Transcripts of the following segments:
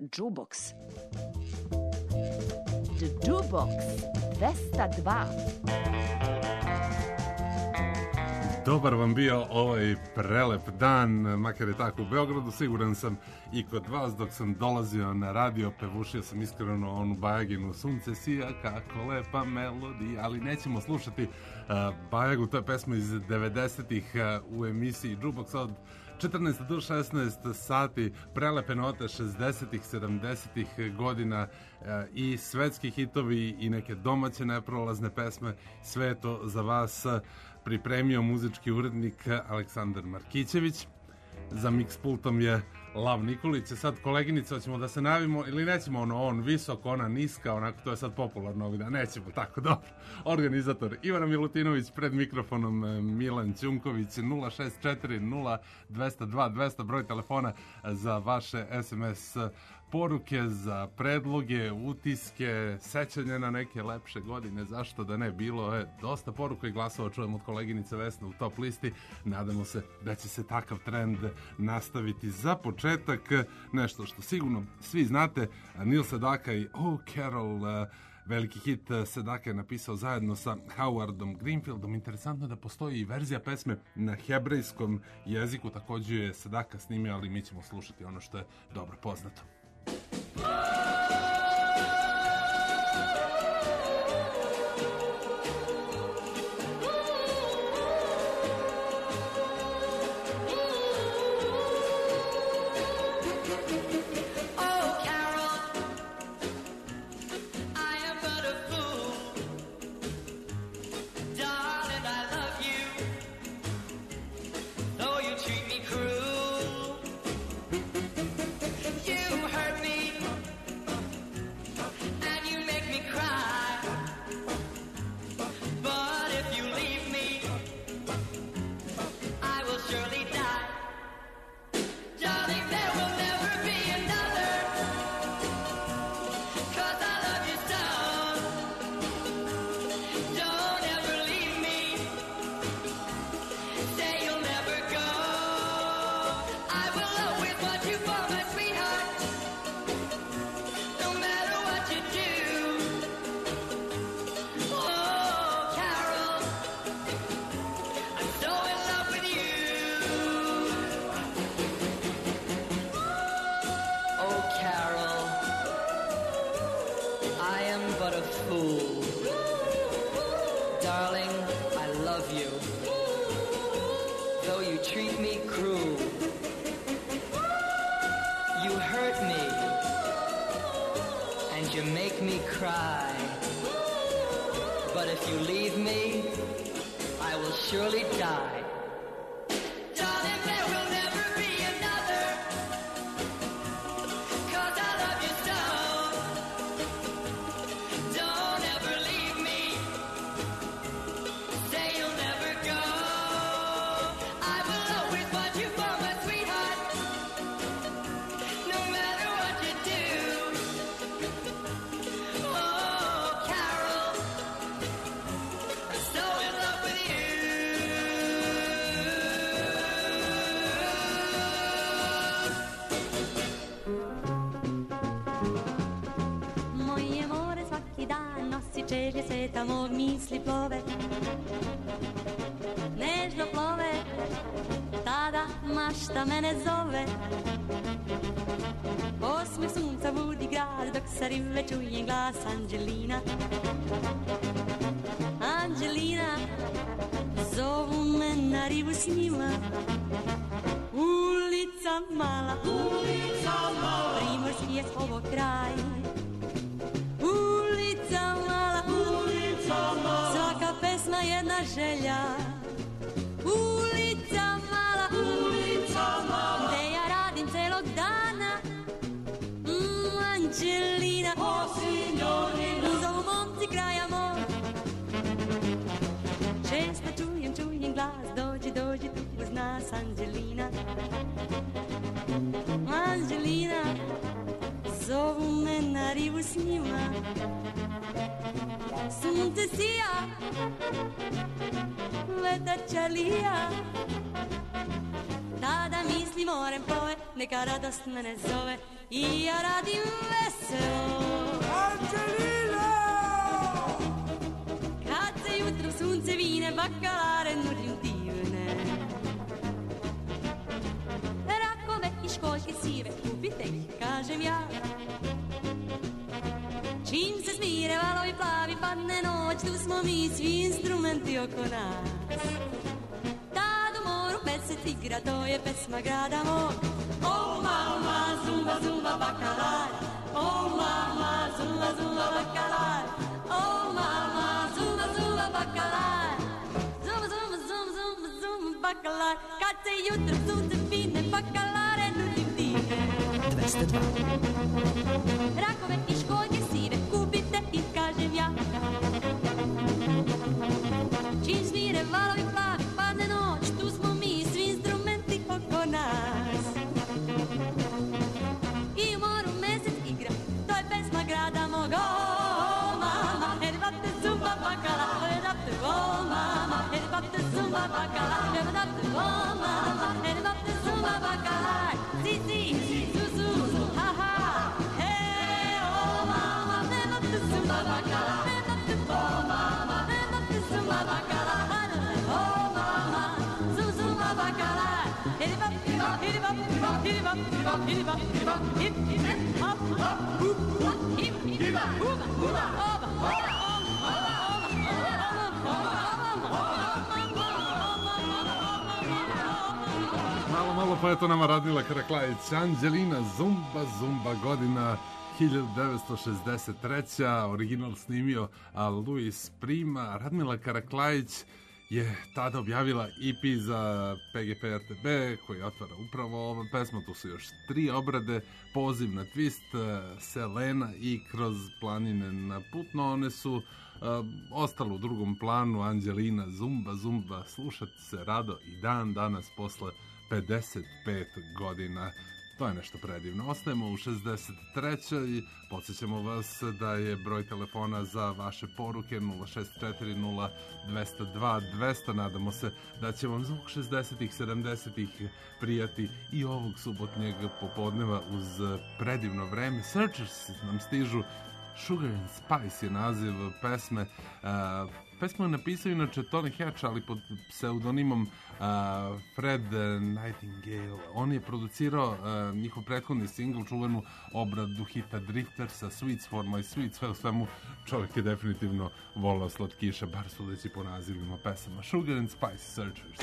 Jukebox. Jukebox 202. Dobar vam bio ovaj prelep dan, makar je tako u Beogradu, siguran sam i kod vas. Dok sam dolazio na radio, pevušio sam iskreno onu Bajaginu Sunce sija, kako lepa melodija, ali nećemo slušati Bajagu, to je pesma iz 90-ih u emisiji Jukebox od 14 do 16 sati, prelepe note 60-ih, 70-ih godina i svetski hitovi i neke domaće neprolazne pesme. Sve to za vas pripremio muzički urednik Aleksandar Markićević. Za mix pultom je Lav Nikolić. Sad, koleginice, hoćemo da se navimo ili nećemo on visok, ona niska, onako, to je sad popularno ovih dana, nećemo tako, dobro. Organizator Ivana Milutinović, pred mikrofonom Milan Ćunković, 064 0202 200, broj telefona za vaše SMS poruke, za predloge, utiske, sećanje na neke lepše godine, zašto da ne. Bilo je dosta poruka i glasova, čujem od koleginice Vesne u top listi. Nadamo se da će se takav trend nastaviti. Za početak, nešto što sigurno svi znate, Neil Sedaka i Oh Carol, veliki hit. Sedaka je napisao zajedno sa Howardom Greenfieldom. Interesantno je da postoji i verzija pesme na hebrejskom jeziku, također je Sedaka snimio, ali mi ćemo slušati ono što je dobro poznato. Mašta mene zove, osmeh sunca budi grad, dok sa rive čujem glas Anđelina. Anđelina, zovu me na rivu s njima. Ulica mala, primorski je ovo kraj. Ulica mala, svaka pesma jedna želja. Ulica mala, gde ja radim celog dana. Anđelina, zovu momci kraja mog. Često čujem glas, dođi tu uz nas Anđelina. Anđelina, zovu me na rivu s njima. Sunce sija, vetar čalija. tada misli morem plove, neka radost mene zove i ja radim veselo. Angelina! Kad se jutro sunce vine, bakalare nudim divne. Rakove i školjke sive, kupite ih, kažem ja. Čim se smire valovi plavi, padne noć, tu smo mi svi instrumenti oko nas. Tad u moru mesec igra, to je pesma grada mog. Oh mama, zumba, zumba, bakalar. Oh mama, zumba, zumba, bakalar. Oh mama, zumba, zumba, bakalar. Zumba, zumba, zumba, zumba, zumba, bakalar. Kad se jutro sunce vine, bakalare nudim divne. 202. Rakove i školjke sive, kupite ih, kažem ja. Čim smire valovi plavi, padne noć, tu smo mi, svi instrumenti oko nas. I u moru mesec igra, to je pesma grada mog. Oh mama, herbate zumba bakala, herbate oh mama, herbate zumba bakala, herbate oh mama, herbate zumba bakala. Si, si, su, su, ha, ha, hey, oh mama, herbate zumba bakala, herbate oh mama, herbate zumba bakala, oh mama, zumba bakala. Hip hop, hip hop, hip hop, hip hop, hip hop, hip hop, hip hop, hip hip hop, hop, hoop, hip hip hop, hoop, hoop, Malo pa je to nama Radmila Karaklajić, Angelina, Zumba, Zumba, godina 1963. Original snimio Luis Prima. Radmila Karaklajić je tada objavila EP za PGP RTB koji otvara upravo ova pesma. Tu su još 3 obrade, Poziv na twist, Selena i Kroz planine na put, no one su ostalo u drugom planu. Angelina, Zumba, Zumba, slušati se rado i dan danas posle 55 godina. To je nešto predivno. Ostajemo u 63. i podsjećamo vas da je broj telefona za vaše poruke 064 0202 200. Nadamo se da će vam zvuk 60-ih, 70-ih prijati i ovog subotnjeg popodneva uz predivno vreme. Searchers nam stižu. Sugar and Spice je naziv pesme. Pesmu je napisao inače Tony Hatch, ali pod pseudonimom Fred Nightingale. On je producirao njihov prethodni singl, čuvenu obradu hita Driftersa, Sweets for my sweet. Sve u svemu čovjek je definitivno volao slatkiše, bar sudeći po nazivima pesama. Sugar and Spice, Searchers.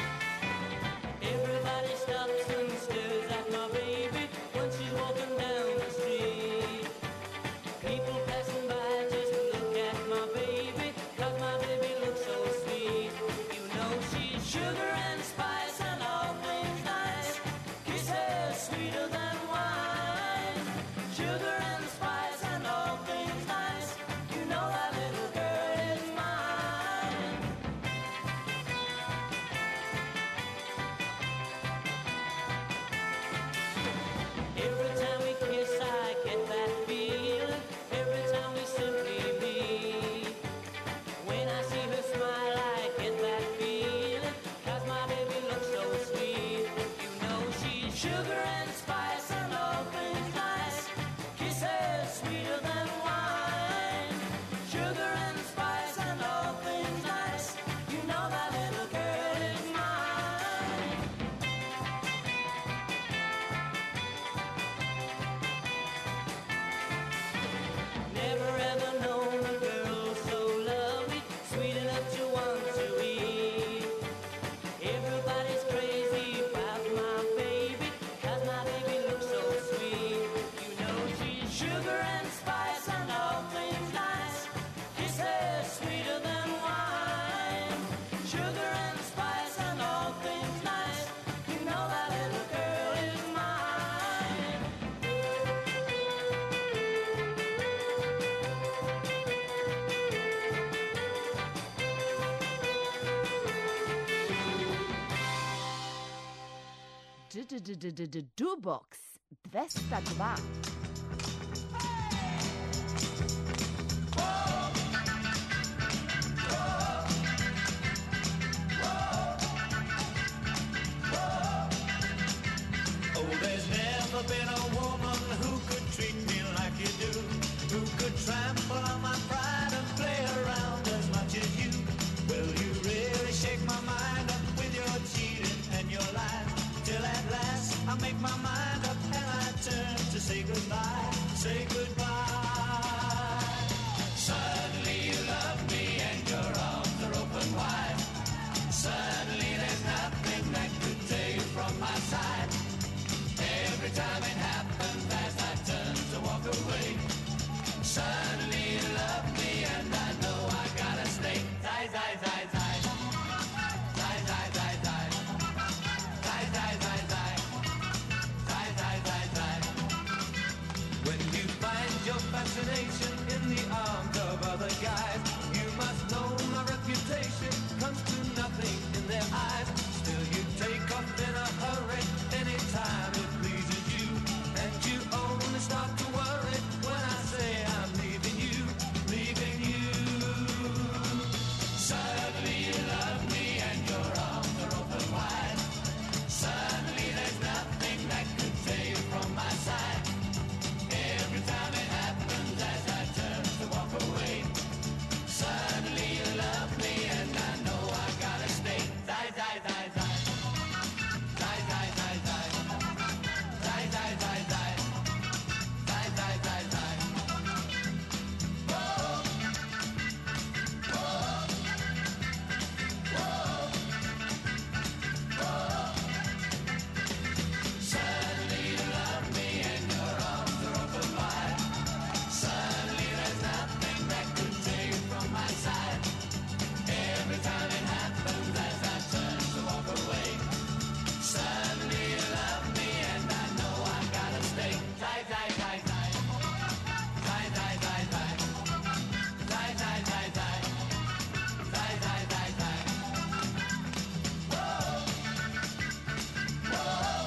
Everybody stops and stares at my baby when she's walking down Dubox 202. There's never been a woman who could treat me like you do, who could trample on my pride and play around as much as you. Well, you really shake my mind up with your cheating and your lying, till at last I make my mind up and I turn to say goodbye, say goodbye. Suddenly you love me and your arms are open wide. Suddenly there's nothing that could tear you from my side. Every time it happens as I turn to walk away, suddenly you love me and I know I gotta stay. Die, die, die, die. Die, die, die, die. Die, die, die, die. Die, die, die, die. When you find your fascination in the arms of other guys, you must know my reputation comes to nothing in their eyes. Still you take off in a hurry anytime it pleases you, and you only start to worry when I say I'm leaving you, leaving you. Suddenly you love me and your arms are open wide. Suddenly there's nothing that could tear you from my side. Every time it happens as I turn to walk away, suddenly you love me and I know I gotta stay. Die, die, die, die. Die, die, die, die. Die, die, die, die. Die, die, die, die. Whoa. Whoa. Whoa. Whoa. Suddenly you love me and your arms are open wide. Suddenly there's nothing that could tear you from my side. Every time it happens as I turn to walk away, suddenly you love me and I know I gotta stay. Die, die, die, die. Die, die, die, die. Die, die, die, die. Die, die, die, die. Whoa. Whoa.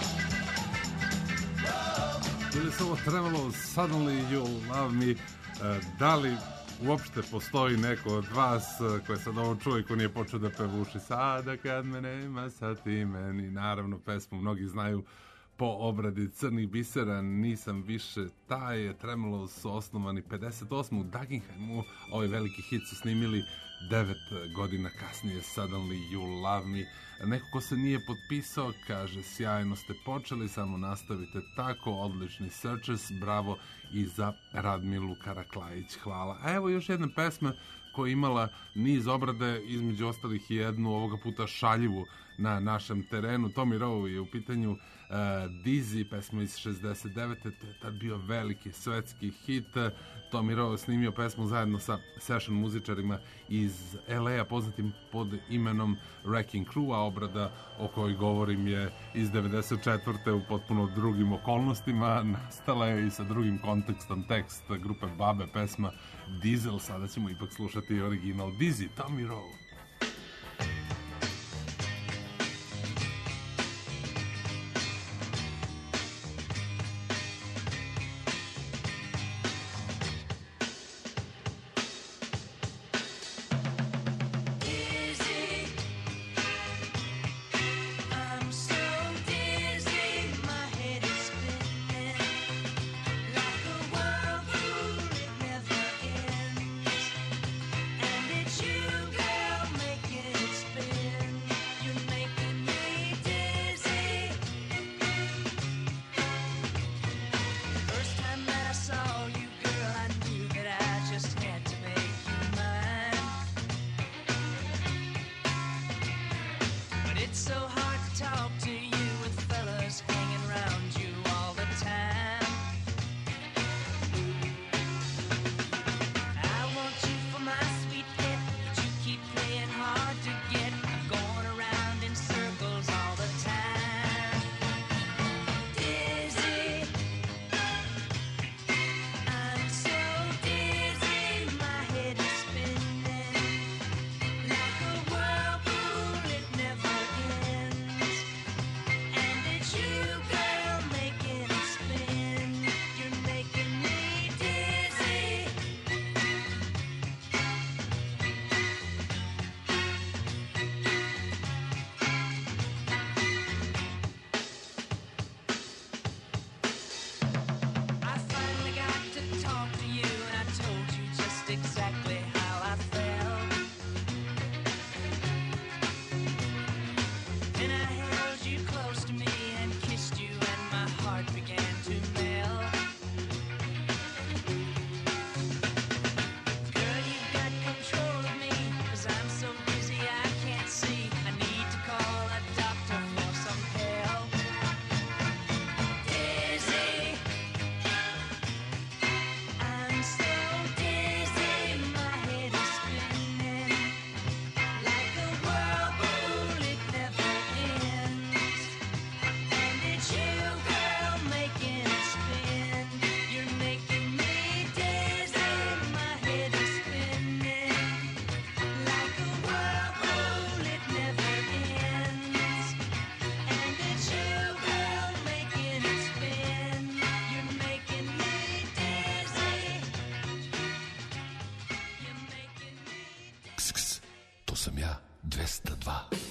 Whoa. Ili se ovo trebalo Suddenly You'll Love Me, da li uopšte postoji neko od vas koji sad ovo čuje i ko nije počeo da pevuši sada kad me nema, sad ti meni. Naravno, pesmu mnogi znaju po obradi Crnih bisera, Nisam više taj. Tremolo su osnovani 58. u Dagenhamu. Ovaj veliki hit su snimili 9 godina kasnije, Suddenly You Love Me. Neko ko se nije potpisao kaže: sjajno ste počeli, samo nastavite tako, odlični Searchers, bravo i za Radmilu Karaklajić, hvala. A evo još jedna pesma koja je imala niz obrade, između ostalih i jednu ovoga puta šaljivu na našem terenu. Tommy Rowe je u pitanju, Dizzy, pesma iz 69. To je tad bio veliki svetski hit. Tommy Rowe snimio pesmu zajedno sa session muzičarima iz LA-a poznatim pod imenom Wrecking Crew, a obrada o kojoj govorim je iz 94. u potpuno drugim okolnostima. Nastala je i sa drugim kontekstom, tekst grupe Babe, pesma Diesel. Sada ćemo ipak slušati original Dizzy, Tommy Rowe. Girl, sam ja 202.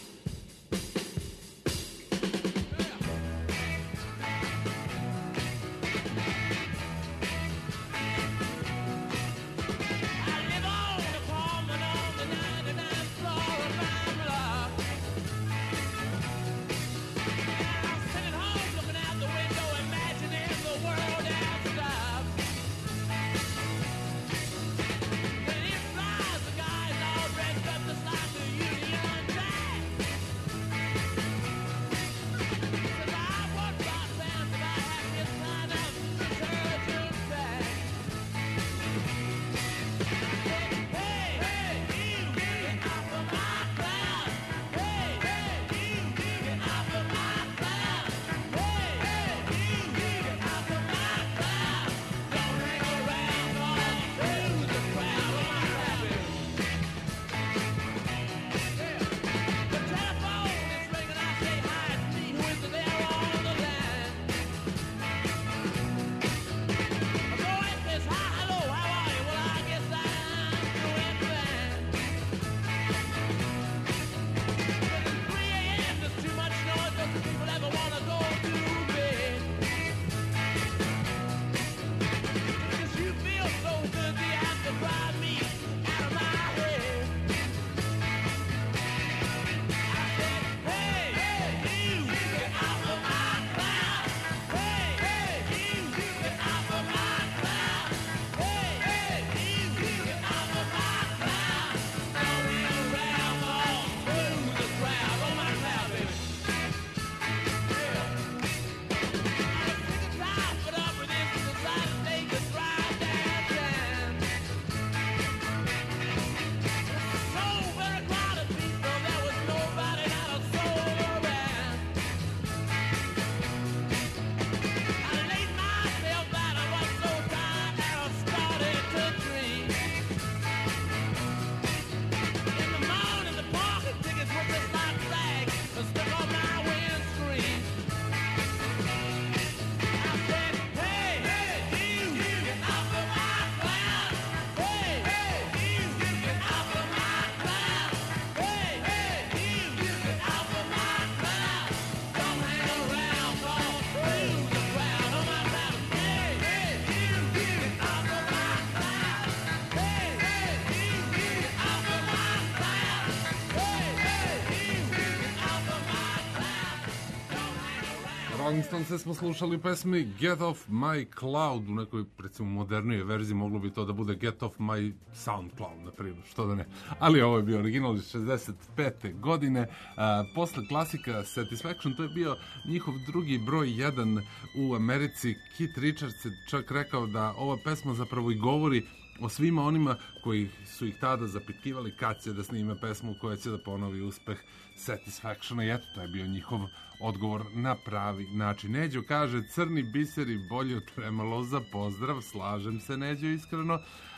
Rolling Stones smo slušali pesmi Get Off My Cloud, u nekoj, recimo, modernijoj verziji moglo bi to da bude Get Off My SoundCloud, na primjer, što da ne. Ali ovo je bio original iz 65. godine. Posle klasika Satisfaction, to je bio njihov drugi broj 1 u Americi. Keith Richards je čak rekao da ova pesma zapravo i govori o svima onima koji su ih tada zapitkivali kad će da snime pesmu koja će da ponovi uspeh Satisfactiona, i eto, to je bio njihov odgovor na pravi način. Neđo kaže, crni biseri bolje od tremaloza, pozdrav, slažem se, Neđo, iskreno.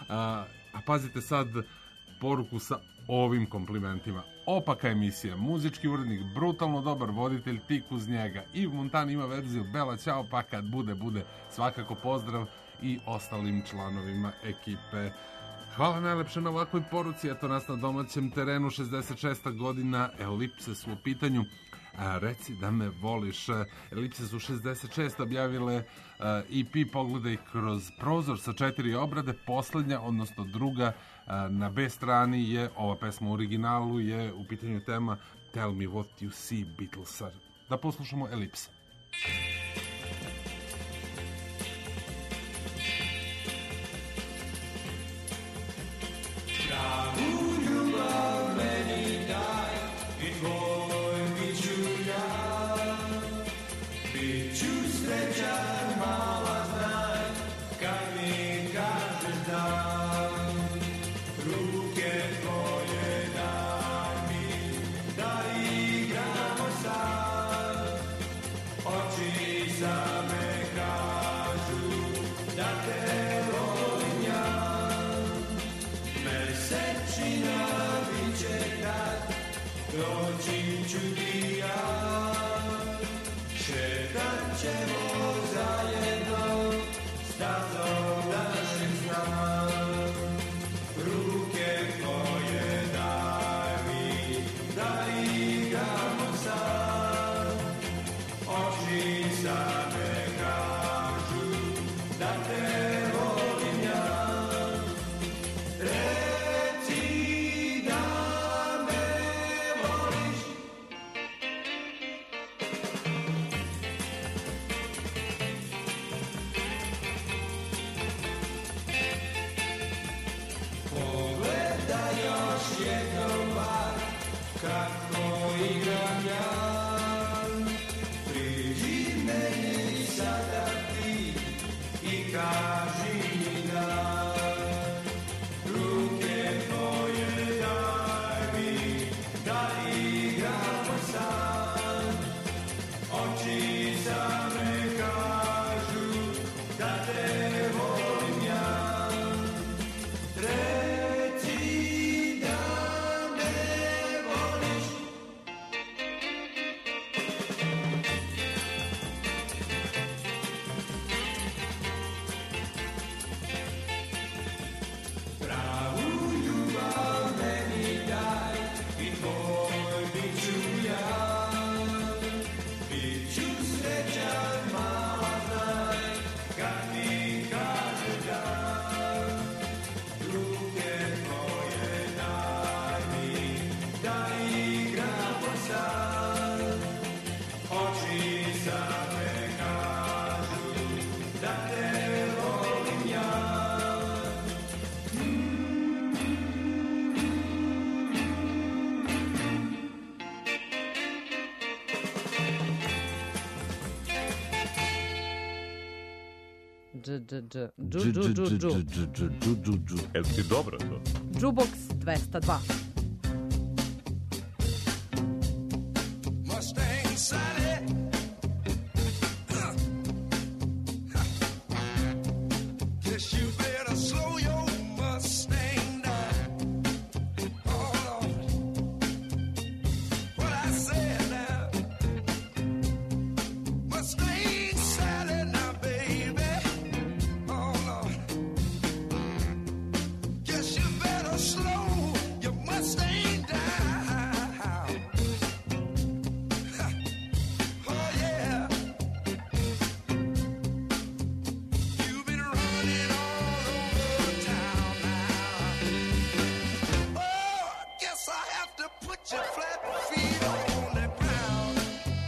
A pazite sad poruku sa ovim komplimentima. Opaka emisija, muzički urednik, brutalno dobar voditelj, tik uz njega. Iv Montan ima verziju Bela Ćao, pa kad bude, svakako pozdrav i ostalim članovima ekipe. Hvala najlepše na ovakvoj poruci. Eto nas na domaćem terenu, 66. godina, Elipse su u pitanju. Reci da me voliš. Elipse su 66 objavile EP Pogledaj kroz prozor sa 4 obrade. Poslednja, odnosno druga na B strani je ova pesma. U originalu je u pitanju tema Tell Me What You See Beatlesa. Da poslušamo Elipse. Ruke tvoje daj mi Jel ti dobro to? Jukebox 202. Mustang Sally. Guess you better slow your Mustang down. Oh Lord, what I said now. Mustang Sally now, baby. Oh Lord, guess you better slow your Mustang down. Oh yeah. You've been running all over town now. Oh, I guess I have to put your flat feet on the ground.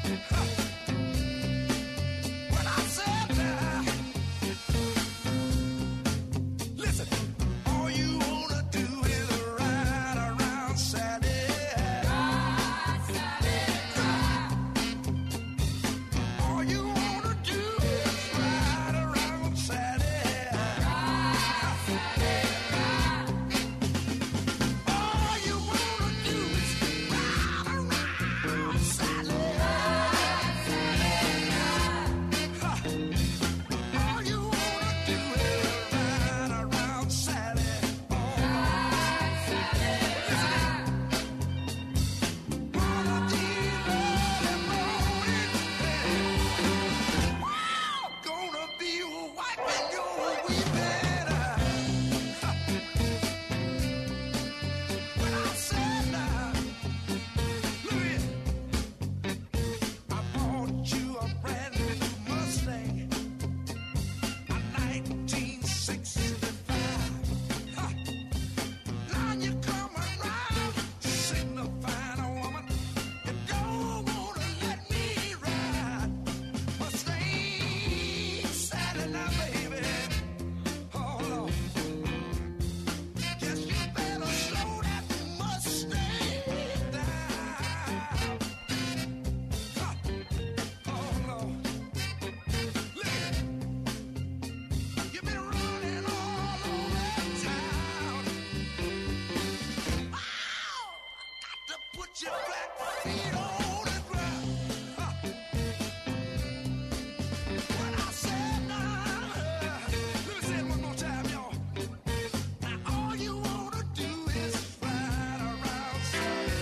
What I said now. Listen, all you wanna do is ride around Sally. All you wanna do is ride around Sally. All you wanna do is ride around Sally. All you wanna do is ride around Sally. One of these early mornings, gonna be wiping your weeping eyes. When I said now, look here, I bought you a brand new Mustang, a 1965. Now you come around, signifying a woman you don't wanna let me ride. Mustang Sally now, baby. Oh Lord, guess you better slow that Mustang down. Oh Lord, look at it. You've been running all over town. Ow! Got to put your flat feet on the ground. What I said now, let me say it one more time, y'all. Now all you wanna do is ride around Sally.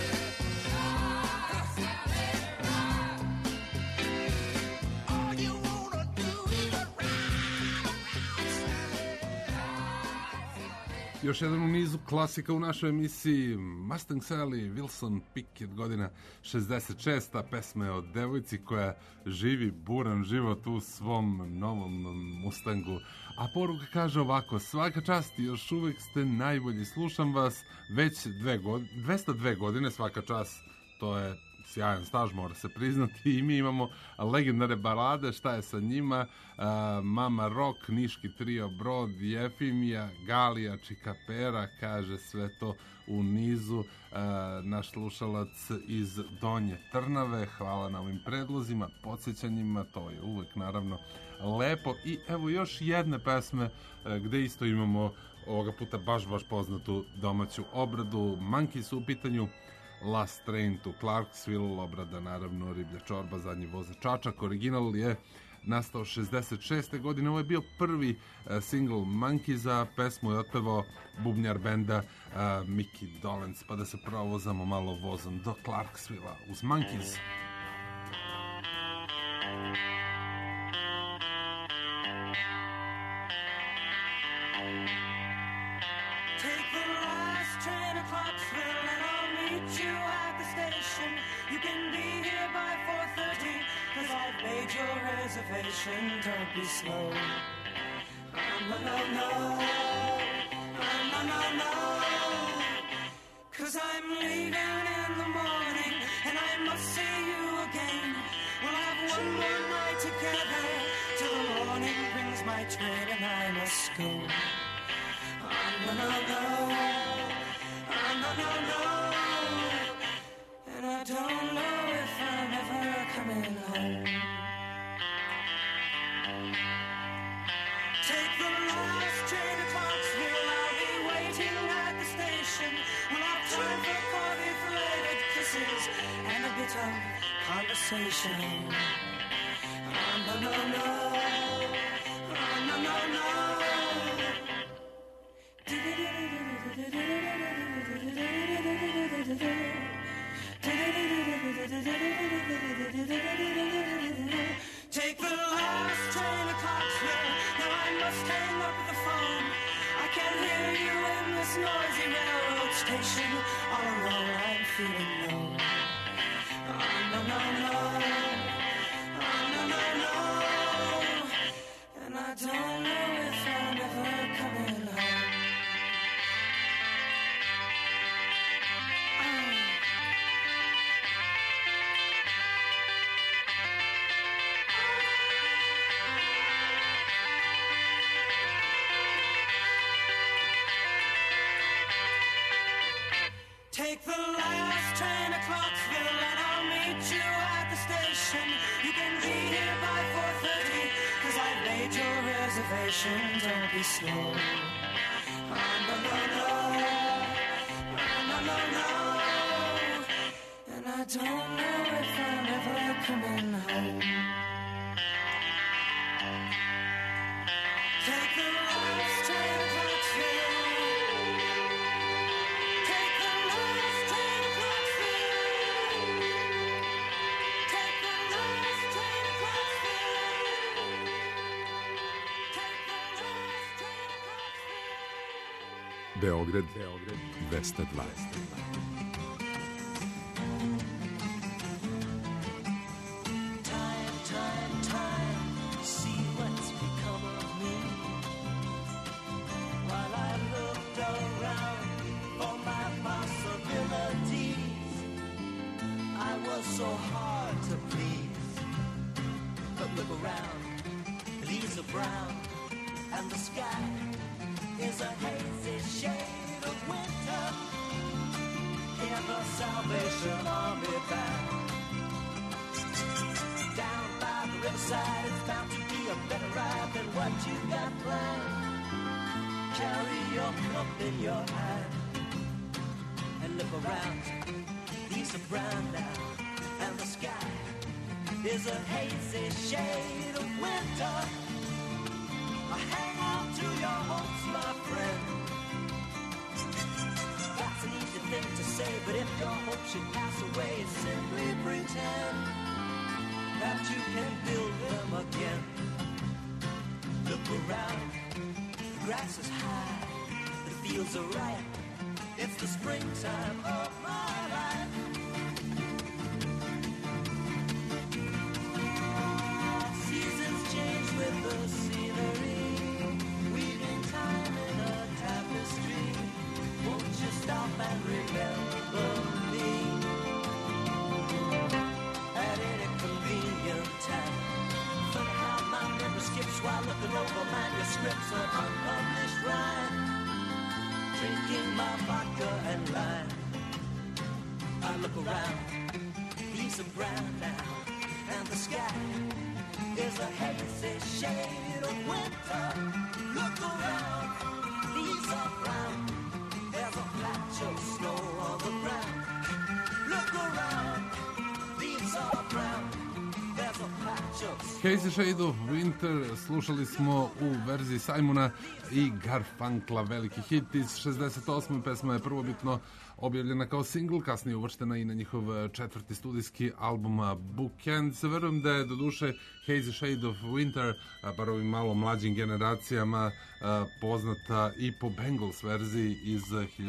All you wanna do is ride around Sally. Još jedan u nizu klasika u našoj emisiji Mustang Sally, Wilson Pickett, godina 66. Pesma je o devojci koja živi buran život u svom novom Mustangu. A poruka kaže ovako: svaka čast, još uvek ste najbolji, slušam vas već 202 godine, svaka čast, to je sjajan staž, mora se priznati. I mi imamo legendarne balade, šta je sa njima? Mama Rock, Niški trio Brod, Jefimija, Galija, Čikapera, kaže sve to u nizu. Naš slušalac iz Donje Trnave, hvala na ovim predlozima, podsjećanjima, to je uvek naravno lepo. I evo još jedne pesme gde isto imamo ovoga puta baš poznatu domaću obradu. Monkeys u pitanju, Last Train to Clarksville, obrada naravno Riblja čorba, zadnji vozač Čačak. Original je nastao 66. godine. Ovo je bio prvi single Monkeys, pesmu je otpevao bubnjar benda Mickey Dolenz. Pa da se provozamo malo vozom do Clarksville uz Monkeys. Take the last train to Clarksville and I'll meet you at the station. You can be here by 4:30 'cause I've made your reservation. Don't be slow. No, no, no. No, no, no. 'Cause I'm leaving in the morning and I must see you again. We'll have one more night together till the morning brings my train and I must go. No, no, no. No, no, no. And I don't know if I'm ever coming home. kisses and a bit of conversation. No, no, no. No, no, no. Take the last train to Clarksville. Now I must hang up the phone. I can't hear you in this noisy railroad station. All alone I'm feeling low. No, no, no. No, no, no. And I don't know if I'm ever coming home. Take the last train to Clarksville and I'll meet you at the station. You can be here by 4:30, 'cause I've made your reservation. Don't be slow. No, no, no. No, no, no. And I don't know if I'm ever coming home. Take the last train to Clarksville. Beograd 202. Time, see what's become of me. While I looked around for my possibilities, I was so hard to please. But look around, leaves are brown, and the sky is a hazy shade of winter. Hear the Salvation Army band. Down by the riverside, it's bound to be a better ride than what you got planned. Carry your cup in your hand and look around. Leaves are brown now, and the sky is a hazy shade of winter. Hang on to your hopes, my friend. That's an easy thing to say, but if your hope should pass away, simply pretend that you can build them again. Look around, the grass is high, the fields are ripe. It's the springtime of my life. Seasons change with the scenery. Won't you stop and remember me at any convenient time? Funny how my memory skips while looking over manuscripts of unpublished rhyme. Drinking my vodka and lime. I look around, leaves are brown now, and the sky is a hazy shade of winter. Look around, leaves are brown. There's a patch of snow on the ground. Look around, leaves are brown. There's a patch of snow. Hazy Shade of Winter slušali smo u verziji Simona i Garfunkla, veliki hit iz 68. Pesma je prvobitno objavljena kao singl, kasnije uvrštena i na njihov četvrti studijski album Bookends. Verujem da je doduše Hazy Shade of Winter, bar ovim malo mlađim generacijama, poznata i po Bangles verziji iz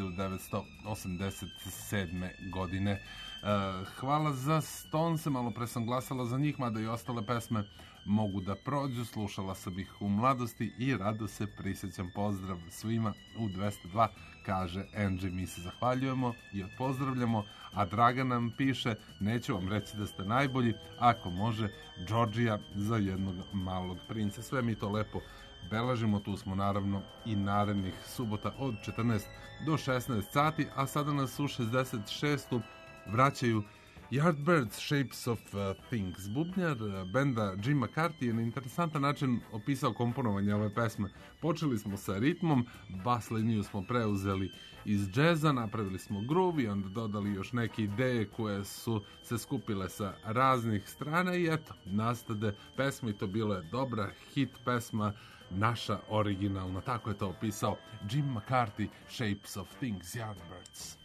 1987. godine. Hvala za Stonese, malo pre sam glasala za njih, mada i ostale pesme mogu da prođu, slušala sam ih u mladosti i rado se prisjećam. Pozdrav svima u 202, kaže Angie. Mi se zahvaljujemo i odpozdravljamo, a Draga nam piše: neću vam reći da ste najbolji, ako može Georgija za jednog malog princa. Sve mi to lepo beležimo, tu smo naravno i narednih subota od 14 do 16 sati, a sada nas u 66. vraćaju Yardbirds, Shapes of Things. Bubnjar benda Jim McCarthy je na interesantan način opisao komponovanje ove pesme. Počeli smo sa ritmom, bas liniju smo preuzeli iz džeza, napravili smo groove i onda dodali još neke ideje koje su se skupile sa raznih strana i eto, nastade pesma i to bilo je dobra hit pesma, naša originalna, tako je to opisao Jim McCarthy, Shapes of Things, Yardbirds.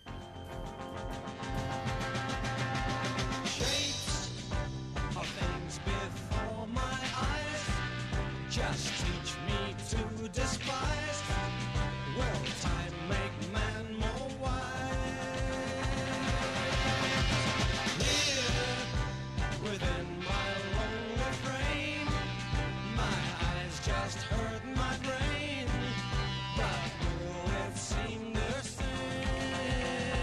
Just teach me to despise. Will time make man more wise? Here, within my lonely frame, my eyes just hurt my brain, but will it seem the same?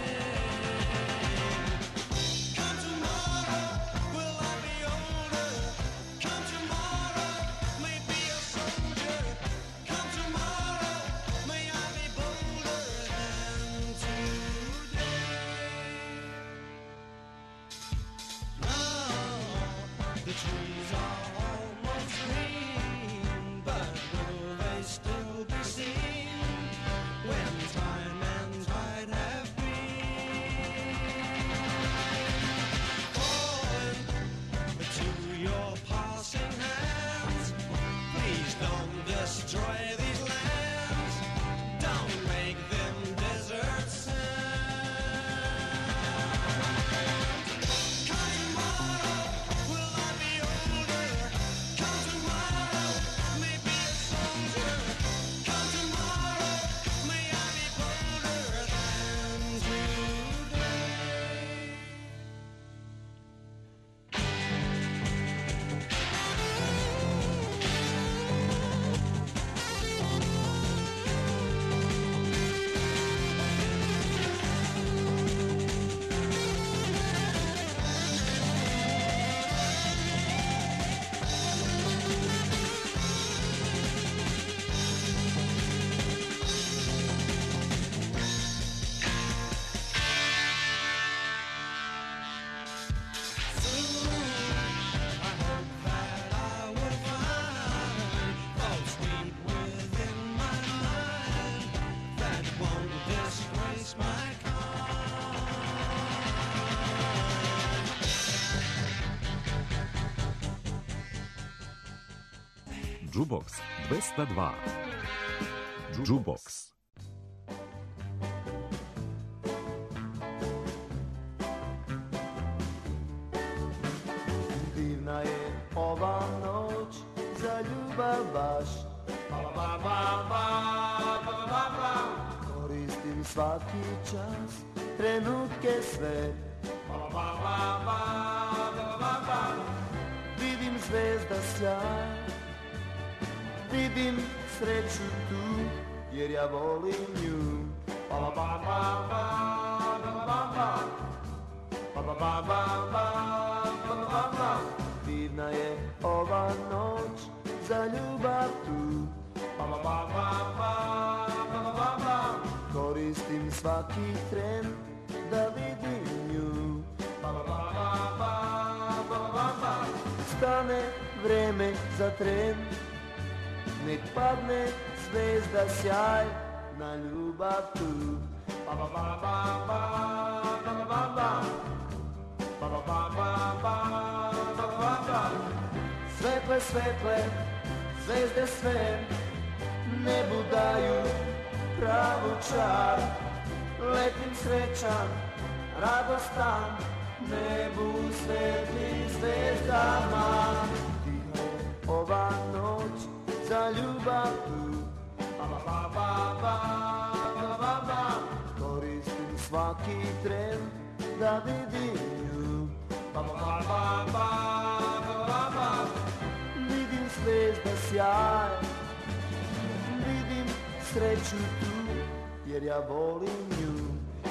Come tomorrow, will I be older? Come tomorrow, maybe a soldier. Come tomorrow, may I be bolder than today. Now the trees are almost green, but will they still be seen when time and tide have been? Calling to your passing hands, please don't destroy these lands. Don't make them desert sand. Come tomorrow, will I be older? Come tomorrow, maybe a soldier. Come tomorrow, may I be bolder than today. Jukebox 202. Jukebox. Divna je ova noć za ljubav baš. Koristim svaki čas, trenutke sve. Vidim zvezda sjaj, vidim sreću tu, jer ja volim nju. Divna je ova noć za ljubav tu. Koristim svaki tren da vidim nju. Stane vreme za tren, nek padne zvezda sjaj na ljubav tu. Svetle, svetle, zvezde sve nebu daju pravu čar. Letim srećan, radostan, nebu svetlim zvezdama. Tiha je ova noć za ljubav tu. Koristim svaki tren da vidim nju. Vidim zvezda sjaj, vidim sreću tu, jer ja volim nju.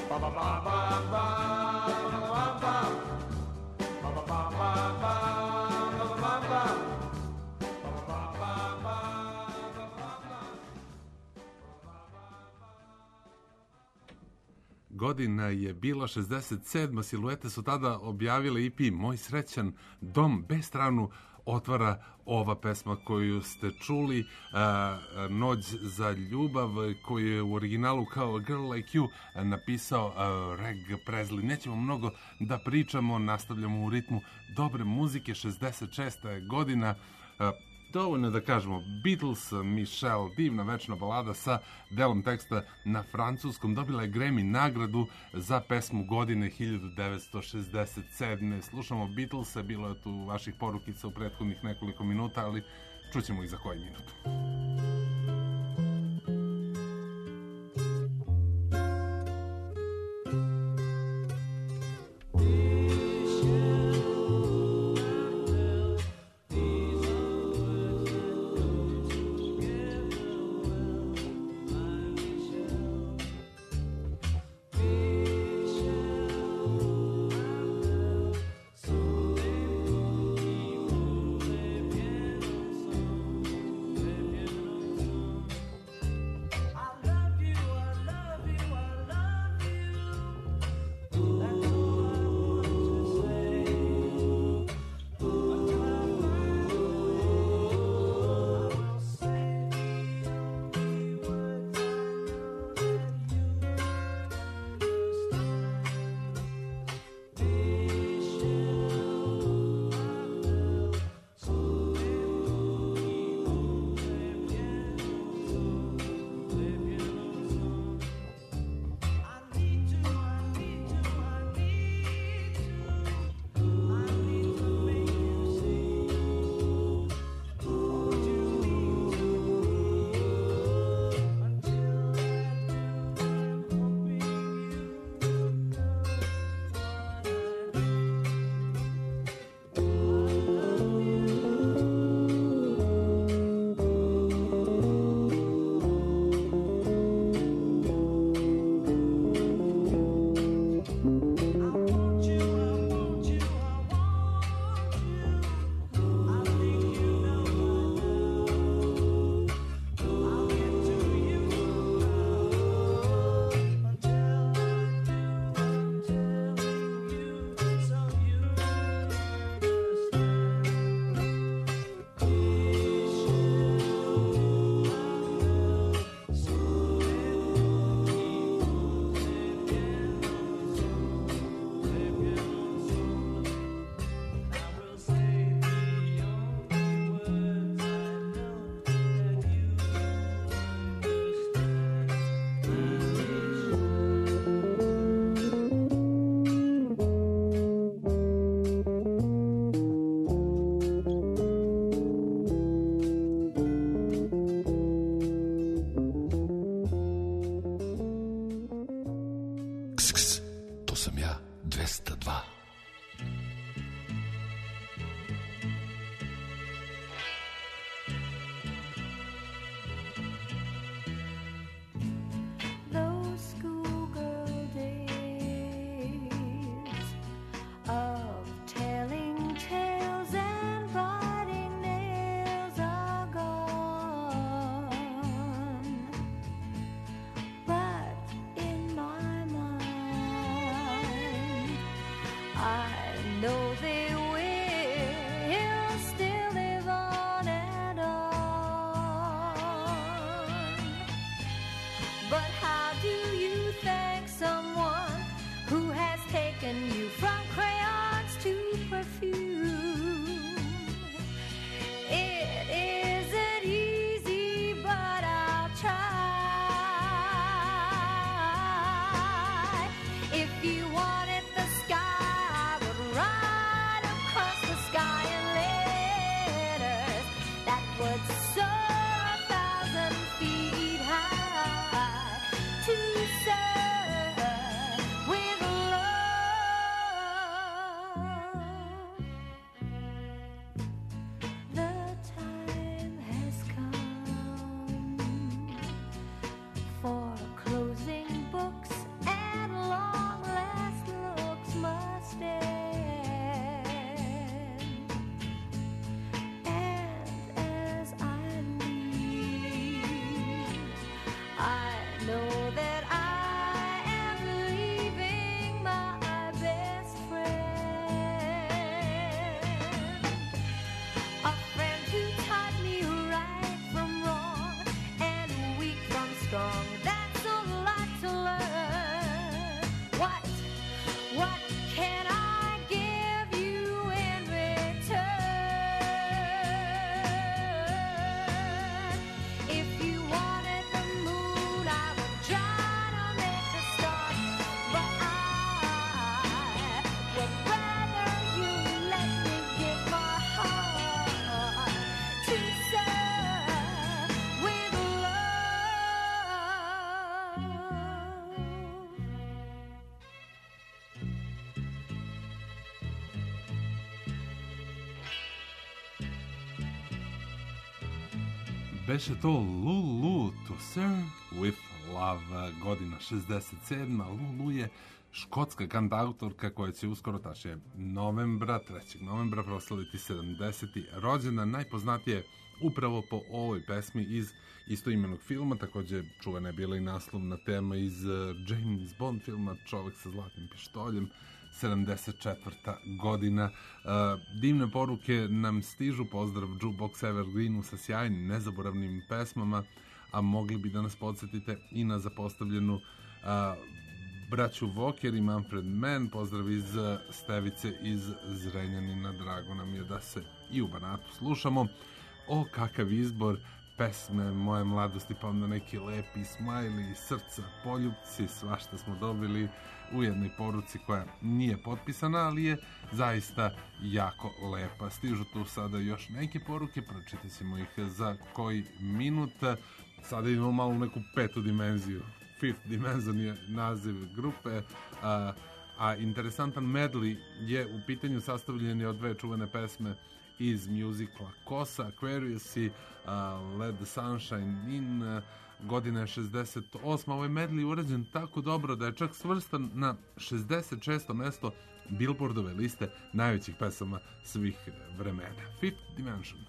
Godina je bila 67. Siluete su tada objavile EP Moj srećan dom, B stranu otvara ova pesma koju ste čuli, Noć za ljubav, koju je u originalu kao Girl Like You napisao Reg Presley. Nećemo mnogo da pričamo, nastavljamo u ritmu dobre muzike. 66. godina, dovoljno da kažemo Beatles, Michelle, divna večna balada sa delom teksta na francuskom. Dobila je Grammy nagradu za pesmu godine 1967. Slušamo Beatlese, bilo je tu vaših porukica u prethodnih nekoliko minuta, ali čućemo ih za koji minut. sam ja 202. If you wanted the sky, I would ride across the sky and Beše to Lulu to Serve with Love, godina 67. Lulu je škotska kantautorka koja će uskoro, tačnije 3. novembra proslaviti 70. rođena. Najpoznatije upravo po ovoj pesmi iz istoimenog filma, takođe čuvena je bila i naslovna tema iz James Bond filma Čovek sa zlatnim pištoljem, 74. godina. Divne poruke nam stižu, pozdrav Jukebox Evergreenu sa sjajnim, nezaboravnim pesmama, a mogli bi da nas podsjetite i na zapostavljenu braću Voker i Manfred Mann, pozdrav iz Stevice iz Zrenjanina, drago nam je da se i u Banatu slušamo. O, kakav izbor pesme moje mladosti, pa onda neki lepi smajli, srca, poljupci, svašta smo dobili u jednoj poruci koja nije potpisana, ali je zaista jako lepa. Stižu tu sada još neke poruke, pročitat ćemo ih za koji minut. Sada imamo malo neku petu dimenziju. Fifth Dimension je naziv grupe, a interesantan medley je u pitanju, sastavljen je od dve čuvene pesme iz muzikla Kosa, Aquarius i Let the Sunshine In, godine 68. Ovaj medley je urađen tako dobro da je čak svrstan na 66. mesto Billboardove liste najvećih pesama svih vremena. Fifth Dimension.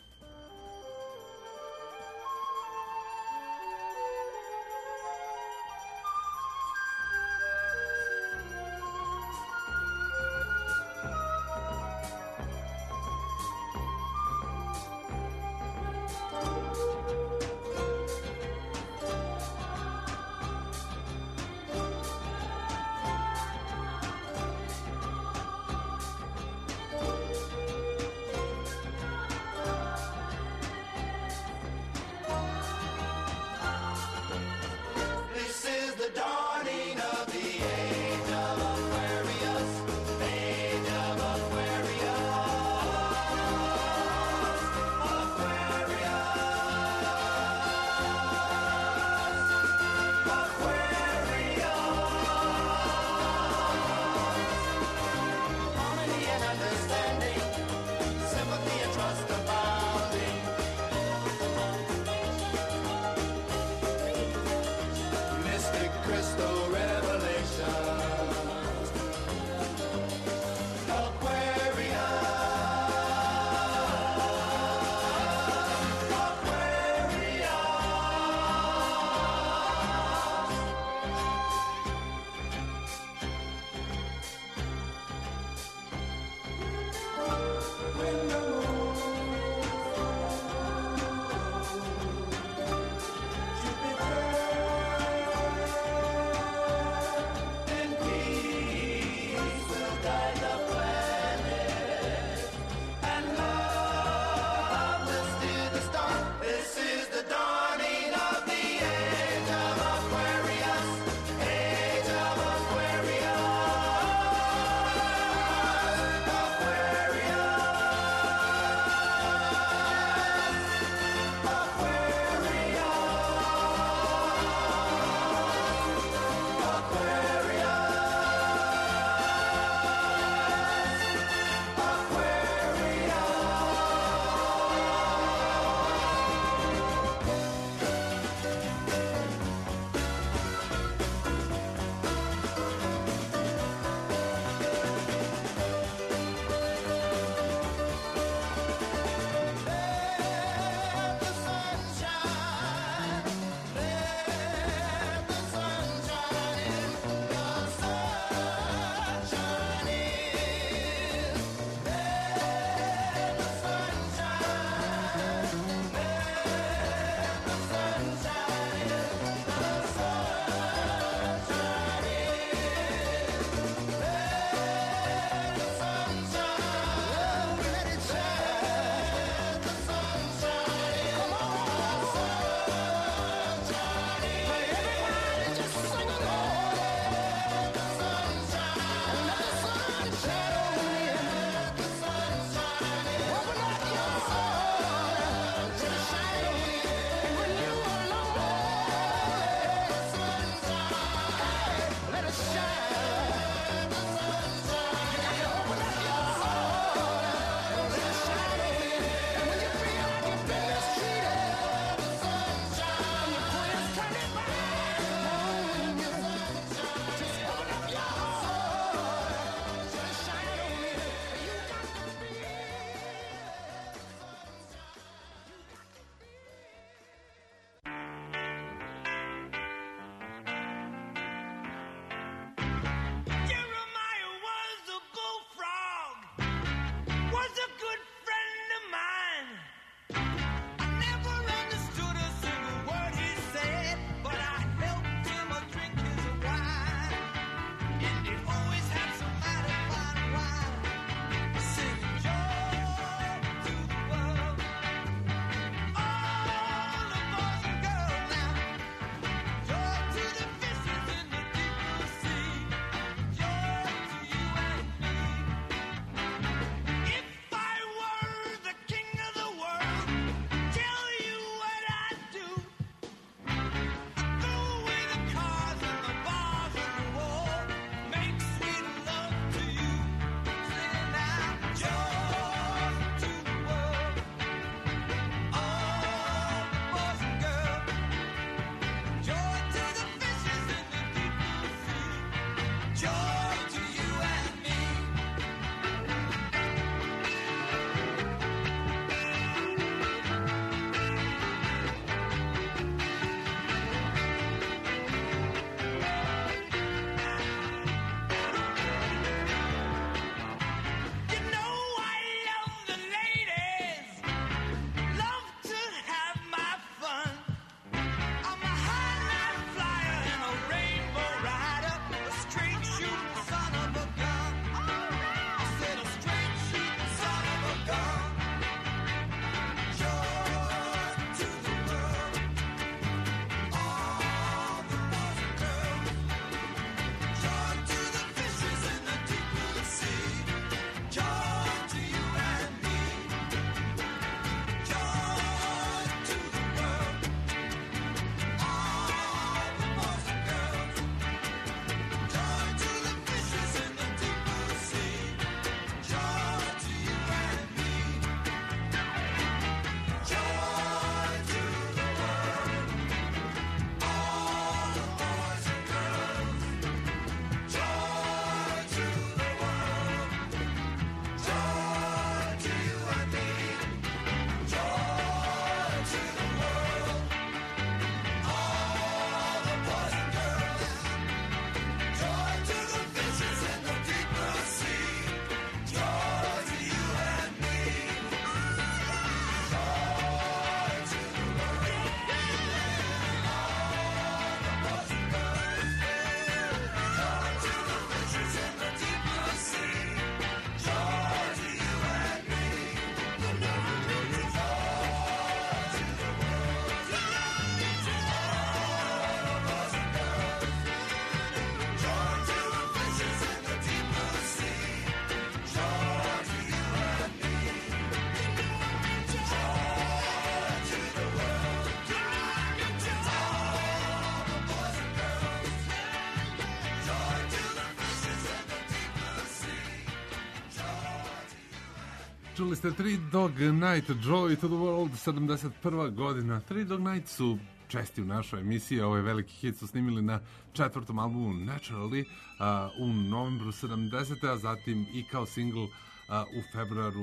Čuli ste Three Dog Night, Joy to the World, 71. godina. Three Dog Night su česti u našoj emisiji. Ovaj veliki hit su snimili na 4. albumu Naturally u novembru 70. a zatim i kao singl u februaru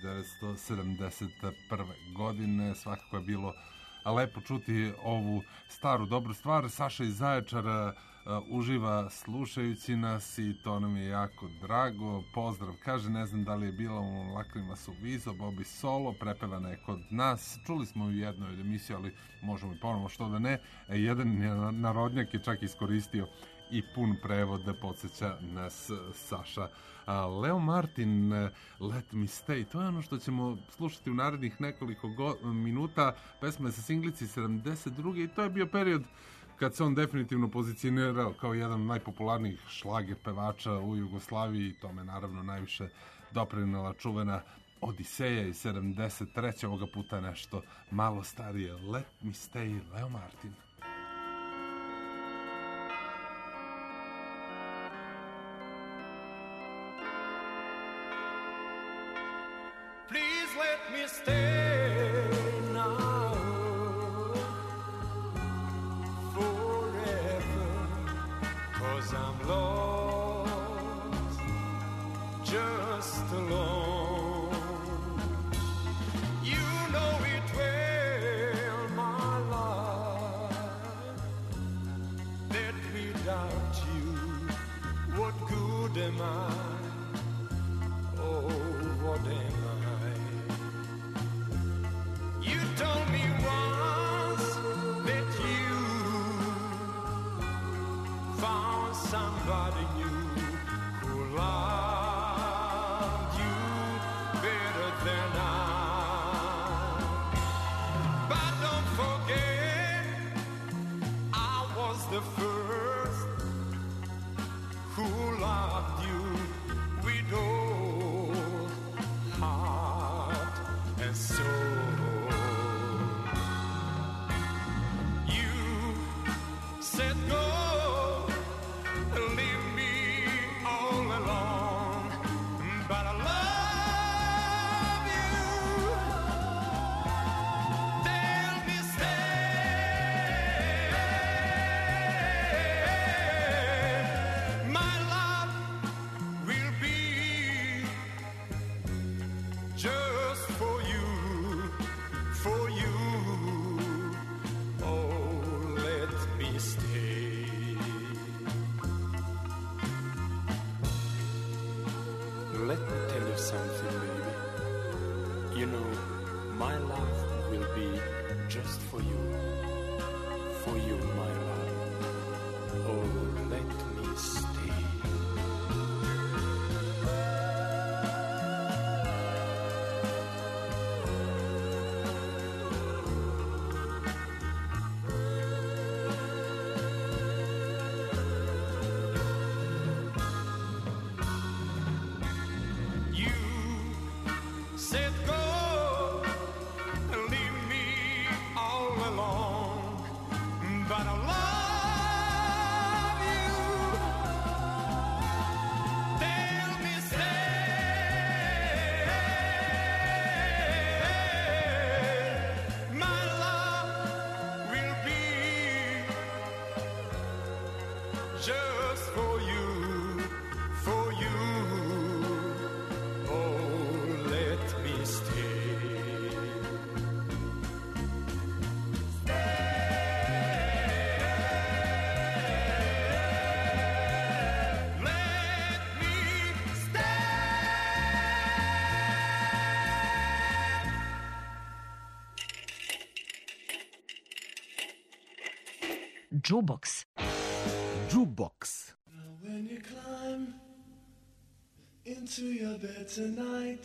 1971. godine. Svakako je bilo lepo čuti ovu staru dobru stvar. Saša iz Zaječara uživa slušajući nas i to nam je jako drago. Pozdrav, kaže, ne znam da li je bila u Lakrima su Vizo, Bobby Solo, prepevana je kod nas. Čuli smo u jednoj emisiji, ali možemo i ponovo, što da ne. Jedan narodnjak je čak iskoristio i pun prevod da podsjeća nas Saša. Leo Martin, Let Me Stay, to je ono što ćemo slušati u narednih nekoliko minuta. Pesma je sa singlici 72. i to je bio period kad se on definitivno pozicionirao kao jedan od najpopularnijih šlager pevača u Jugoslaviji i tome naravno najviše doprinela čuvena Odiseja iz 73. ovoga puta nešto malo starije. Let Me Stay, Leo Martin. Please let me stay now forever, 'cause I'm lost, just alone. You know it well, my life, that without you, what good am I? Oh, what am I? You told me once that you found somebody new who loved you better than I. But don't forget, I was the first who loved you with all heart and soul. You said go, leave me all alone, but I love you. Tell me stay. My love will be just for you, for you. Oh, let me stay. Let me tell you something, baby. You know, my love will be just for you, my love. Oh, let me stay. You said go, leave me all alone, but I love you. Tell me stay. My love will be just for you, for you. Oh, let me stay. Let me Jukebox. Jukebox. When you climb into your bed tonight,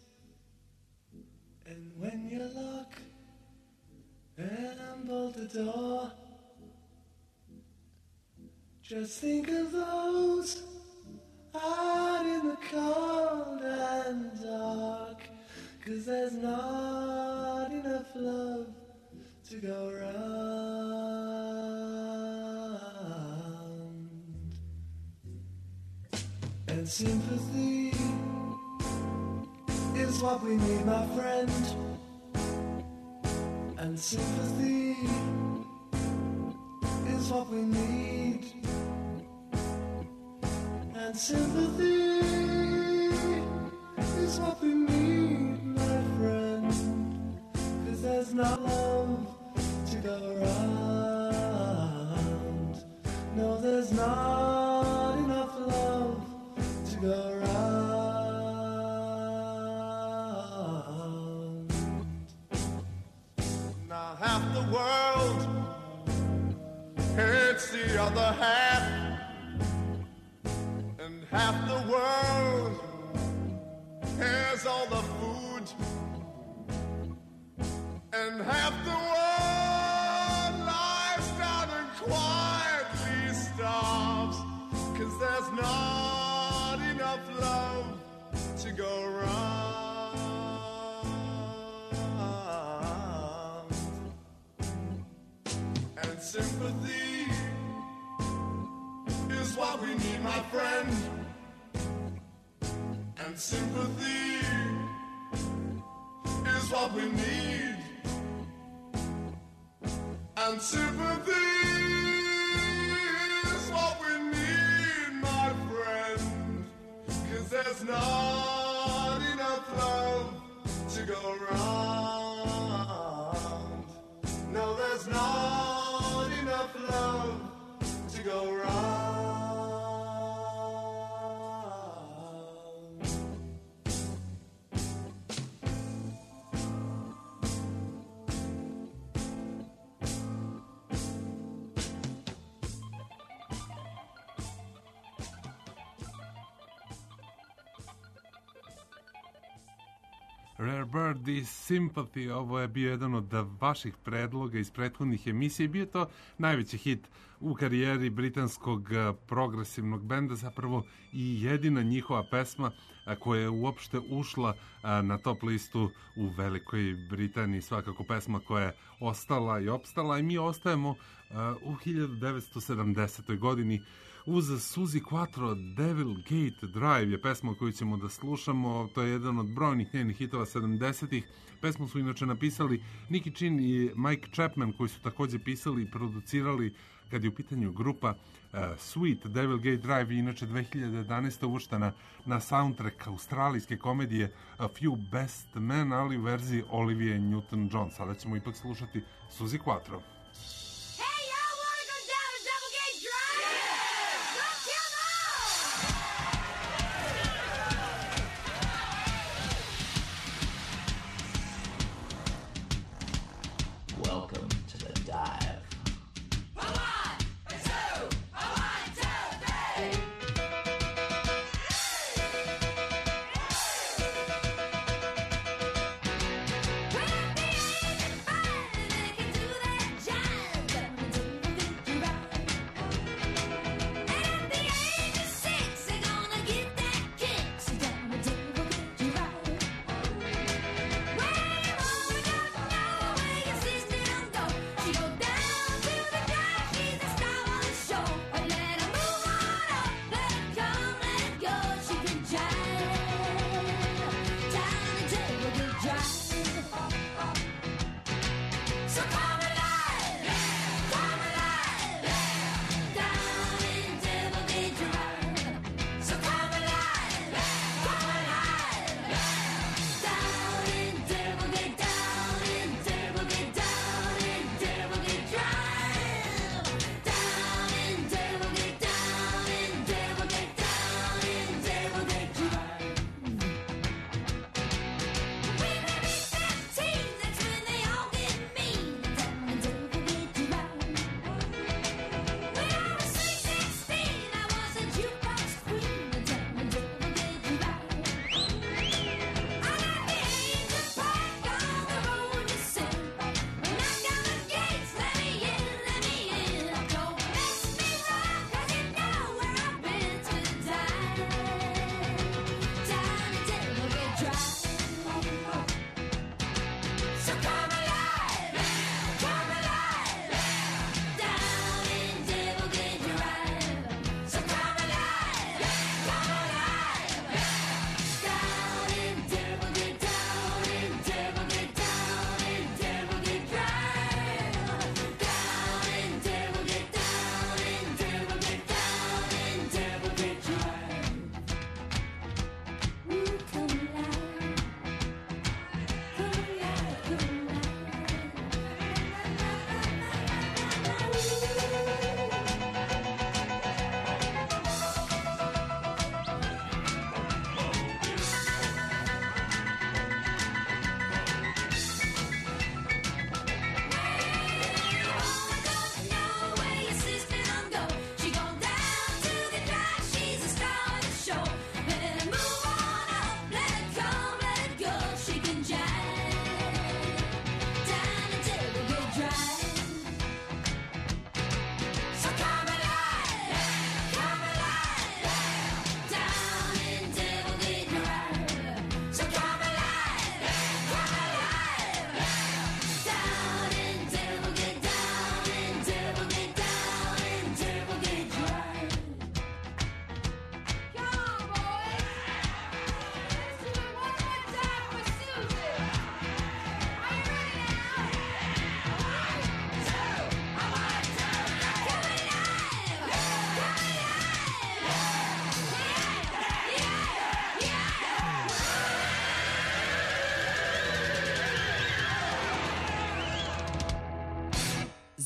and when you lock and bolt the door, just think of those out in the cold and dark, 'cause there's not enough love to go round. And sympathy is is what we need, my friend. And sympathy is what we need. And sympathy is what we need, my friend. 'Cause there's not love to go around. No, there's not enough love to go around. Now half the world hates the other half, and half the world has all the food, and half the world lies down and quietly starves, 'cause there's not enough love to go around. And sympathy is what we need, my friend. And sympathy is what we need. And sympathy is what we need, my friend. 'Cause there's not enough love to go around. No, there's not enough love to go around. Rare Bird i Sympathy, ovo je bio jedan od vaših predloga iz prethodnih emisija. Bio je to najveći hit u karijeri britanskog progresivnog benda, zapravo i jedina njihova pesma koja je uopšte ušla na top listu u Velikoj Britaniji. Svakako pesma koja je ostala i opstala, i mi ostajemo u 1970. godini uz Suzi Quattro. Devil Gate Drive je pesma koju ćemo da slušamo. To je jedan od brojnih njenih hitova 70-ih. Pesmu su inače napisali Nicky Chin i Mike Chapman, koji su takođe pisali i producirali kad je u pitanju grupa Sweet. Devil Gate Drive je inače 2011. uvrštena na soundtrack australijske komedije A Few Best Men, ali u verziji Olivia Newton-John. Sada ćemo ipak slušati Suzi Quattro. We'll be fine, and it can do that job.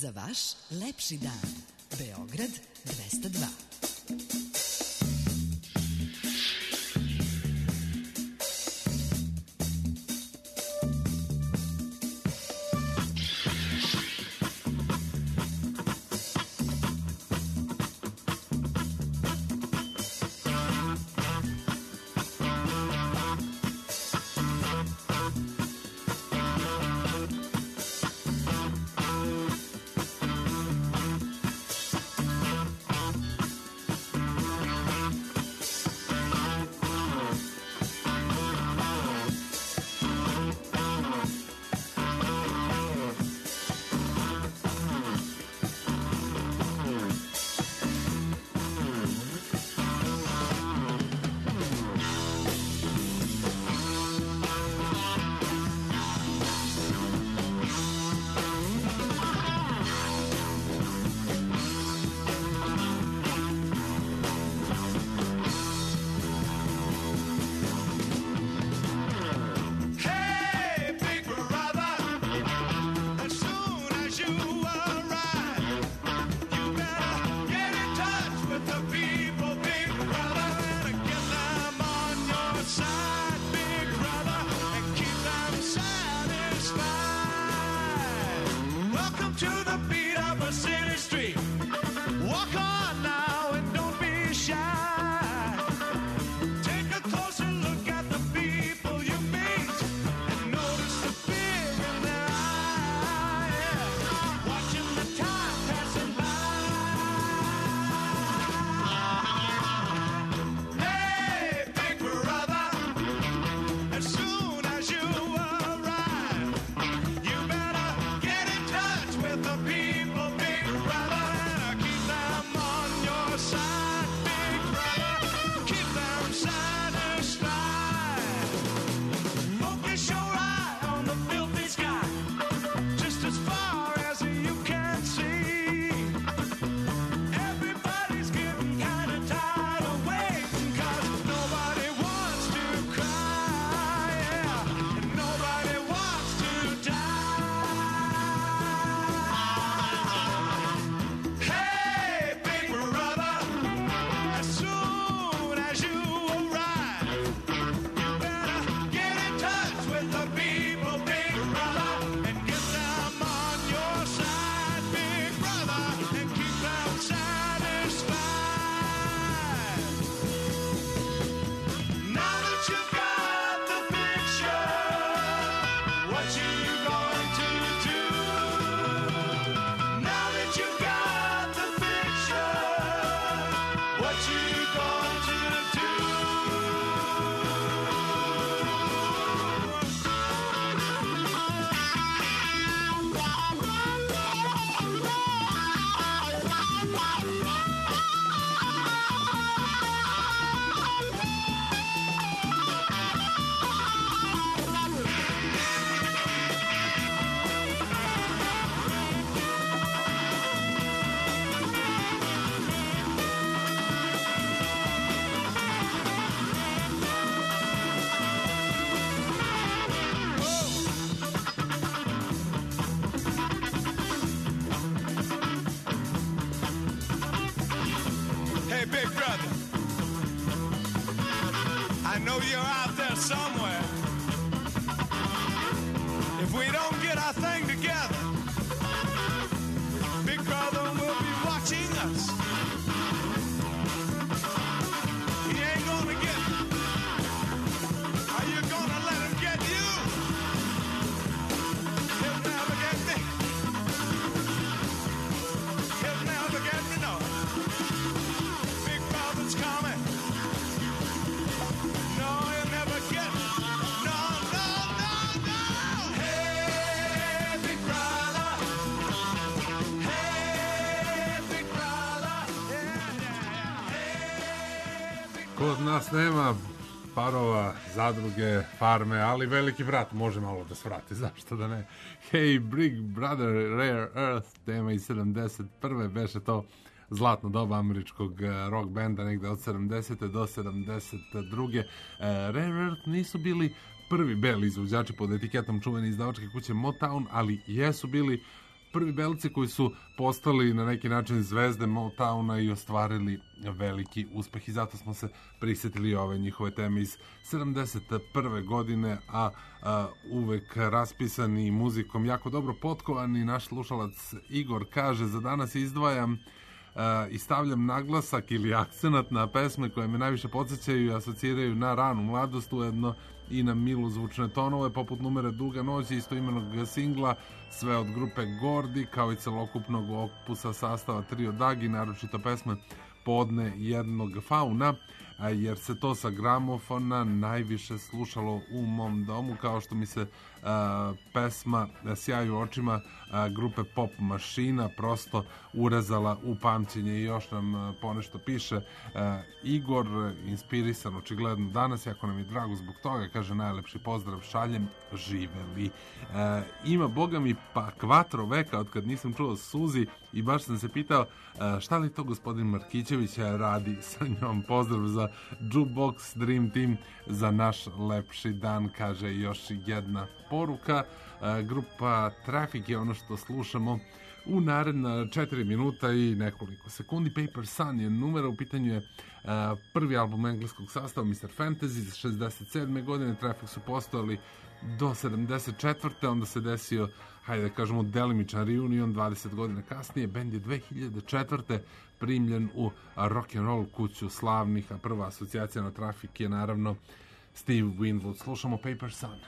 Za vaš lepši dan. Beograd 202. Kod nas nema parova, zadruge, farme, ali veliki brat može malo da svrati, zašto da ne. Hey Big Brother, Rare Earth, tema iz 71. Beše to zlatno doba američkog rock benda, negde od 70. do 72. Rare Earth nisu bili prvi beli izvođači pod etiketom čuvene izdavačke kuće Motown, ali jesu bili prvi belci koji su postali na neki način zvezde Motowna i ostvarili veliki uspeh i zato smo se prisjetili ove njihove teme iz 71. godine, a uvek raspisani muzikom, jako dobro potkovani. Naš slušalac Igor kaže: za danas izdvajam i stavljam naglasak ili akcenat na pesme koje me najviše podsjećaju i asociraju na ranu mladost, ujedno i na milu zvučne tonove, poput numera Duga noć, istoimenog singla, sve od grupe Gordi, kao i celokupnog opusa sastava Trio Dagi, naročito pesme Podne jednog fauna, jer se to sa gramofona najviše slušalo u mom domu, kao što mi se pesma Sjaju očima grupe Pop Mašina prosto urezala u pamćenje. I još nam ponešto piše Igor, inspirisan očigledno danas, jako nam je drago zbog toga, kaže: najlepši pozdrav šaljem, živeli. Ima, boga mi, pa kvatro veka od kad nisam čuo Suzi i baš sam se pitao šta li to gospodin Markićević radi sa njom. Pozdrav za Jukebox Dream Team za naš lepši dan, kaže još jedna poruka. Grupa Traffic je ono što slušamo u naredna 4 minuta i nekoliko sekundi. Paper Sun je numera, u pitanju je prvi album engleskog sastava Mr. Fantasy iz 67. godine. Traffic su postojali do 74. Onda se desio, hajde da kažemo, delimičan reunion 20 godina kasnije. Bend je 2004. primljen u rock'n'roll kuću slavnih, a prva asocijacija na Traffic je naravno Steve Winwood. Slušamo Paper Sun.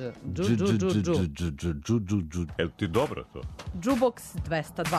Jel ti dobro to? Jukebox 202.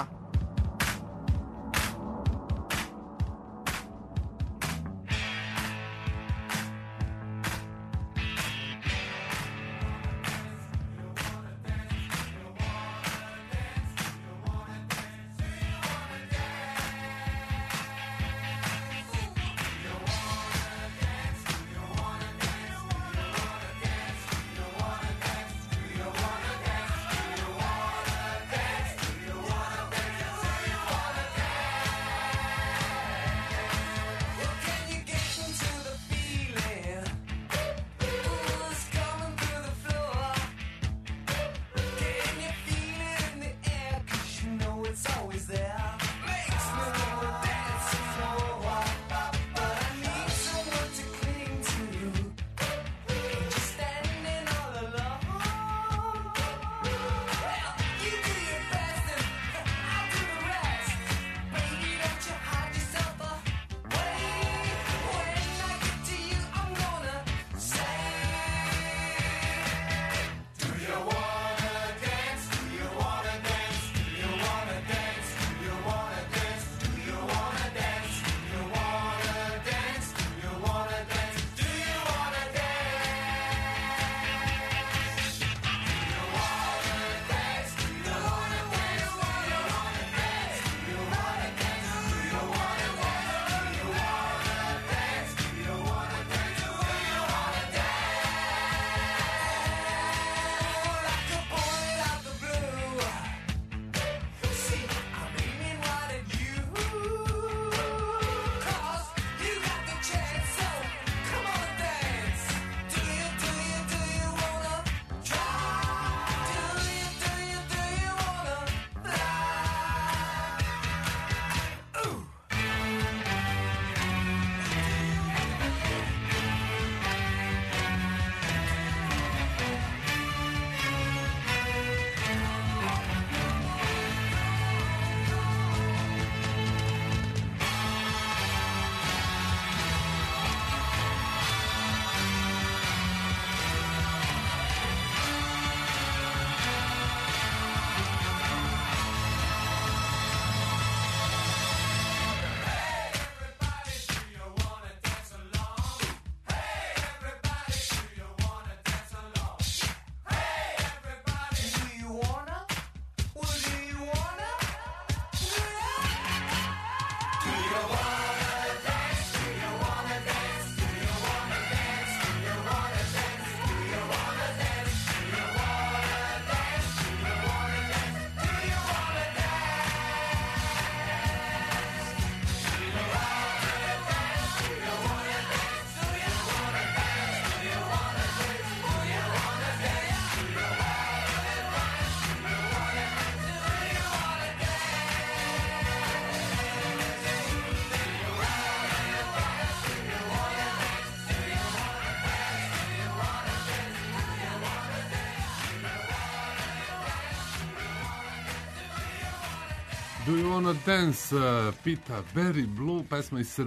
Do You Wanna Dance, pita Barry Blue, pesma iz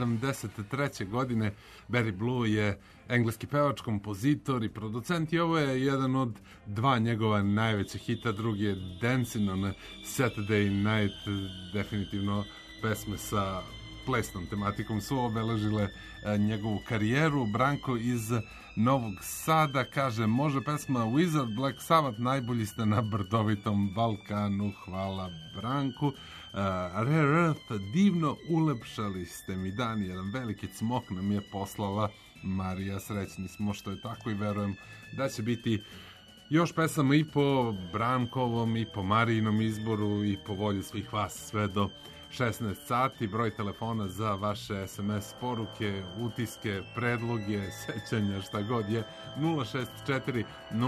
73. godine. Barry Blue je engleski pevač, kompozitor i producent i ovo je jedan od dva njegova najveća hita. Drugi je Dancing on a Saturday Night, definitivno pesme sa plesnom tematikom su obeležile njegovu karijeru. Branko iz Novog Sada kaže, može pesma Wizard, Black Sabbath, najbolji ste na brdovitom Balkanu. Hvala Branku. Rare Earth, divno ulepšali ste mi dan, jedan veliki cmok nam je poslala Marija, srećni smo što je tako i verujem da će biti još pesama i po Brankovom i po Marijinom izboru i po volji svih vas sve do 16 sati. Broj telefona za vaše SMS poruke, utiske, predloge, sećanja, šta god je 064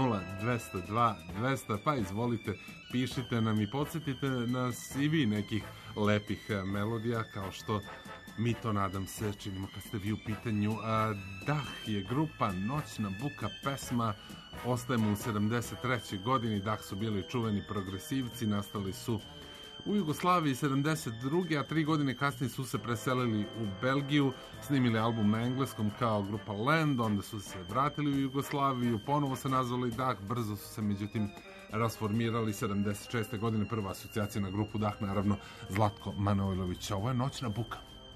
0202 200, pa izvolite, pišite nam i podsjetite nas i vi nekih lepih melodija, kao što mi to, nadam se, činimo kad ste vi u pitanju. Dah je grupa, Noćna buka, pesma, ostajemo u 73. godini. Dah su bili čuveni progresivci, nastali su u Jugoslaviji 72. a 3 godine kasnije su se preselili u Belgiju, snimili album na engleskom kao grupa Land, onda su se vratili u Jugoslaviju, ponovo se nazvali Dah, brzo su se međutim rasformirali 76. godine, prva asocijacija na grupu Dah, naravno Zlatko Manojlović. Ovo je Noćna buka.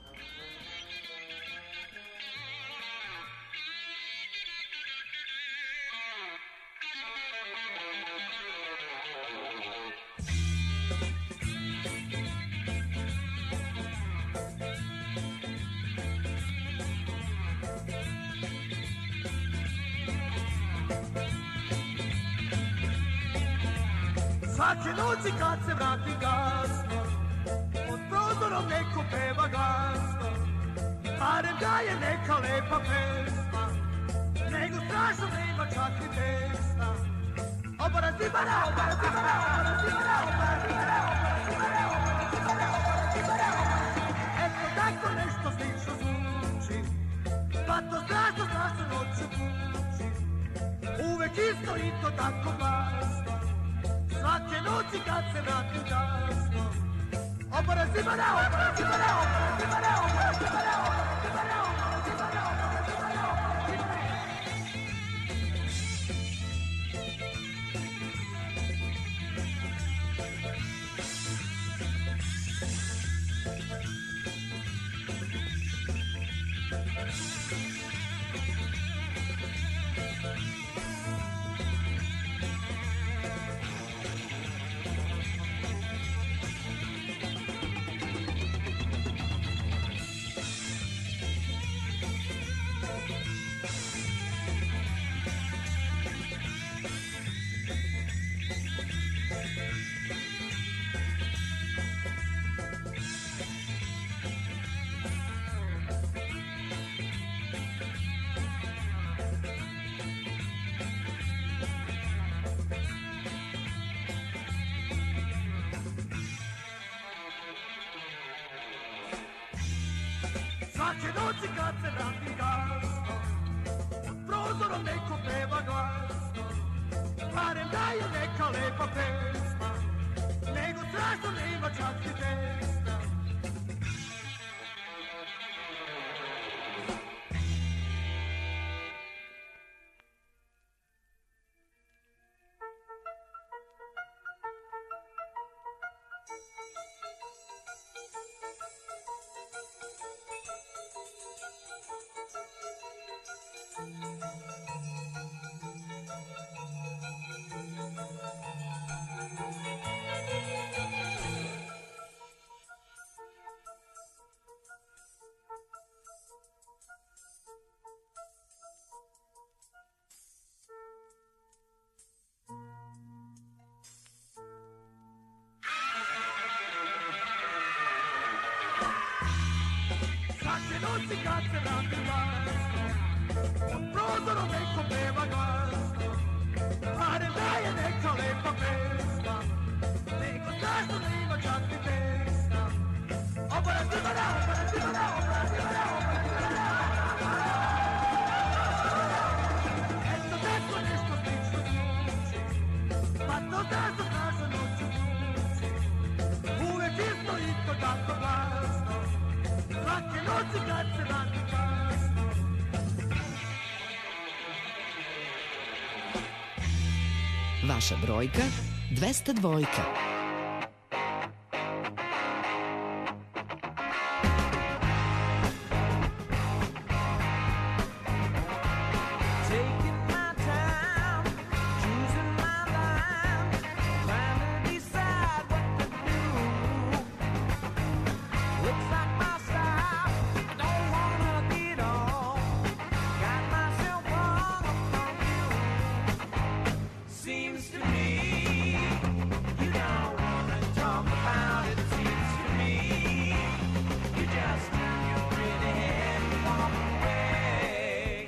Svake noći kad se vrati gasno, pod prozorom neko peva glasno, barem da je neka lepa pesma, nego strašno nema čak i teksta. Obara zibara, obara zibara, obara zibara, obara zibara, obara zibara, obara zibara, obara zibara. Eto tako nešto slično zvuči, pa to strašno, strašno noću kući. Uvek isto i to tako glasno, svake noći kad se vratim kasno. Obara zibara, obara zibara, obara zibara, obara zibara, obara zibara, obara zibara, obara zibara, obara zibara. Svake noći kad se vrati gasno, pod prozorom neko peva glasno, barem da je neka lepa pesma, nego strašno nema čak i teksta. Svake noći kad se vrati glasno, pod prozorom neko peva glasno, barem da je neka lepa pesma, nego strašno nema čak i teksta. Obara zibara, obara zibara, obara zibara, obara zibara. Eto tako nešto slično zvuči, pa to strašno, strašno noću kući. Uvek isto i to tako glasno, svake noći kad se vrati kasno. Vaša brojka 202. Seems to me you don't wanna talk about it. Seems to me you just turn your pretty head and walk away.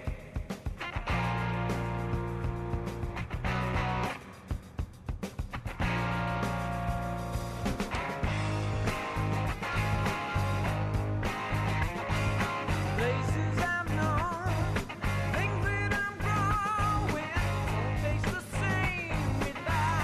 Places I've known, things that I'm growing, don't taste the same without.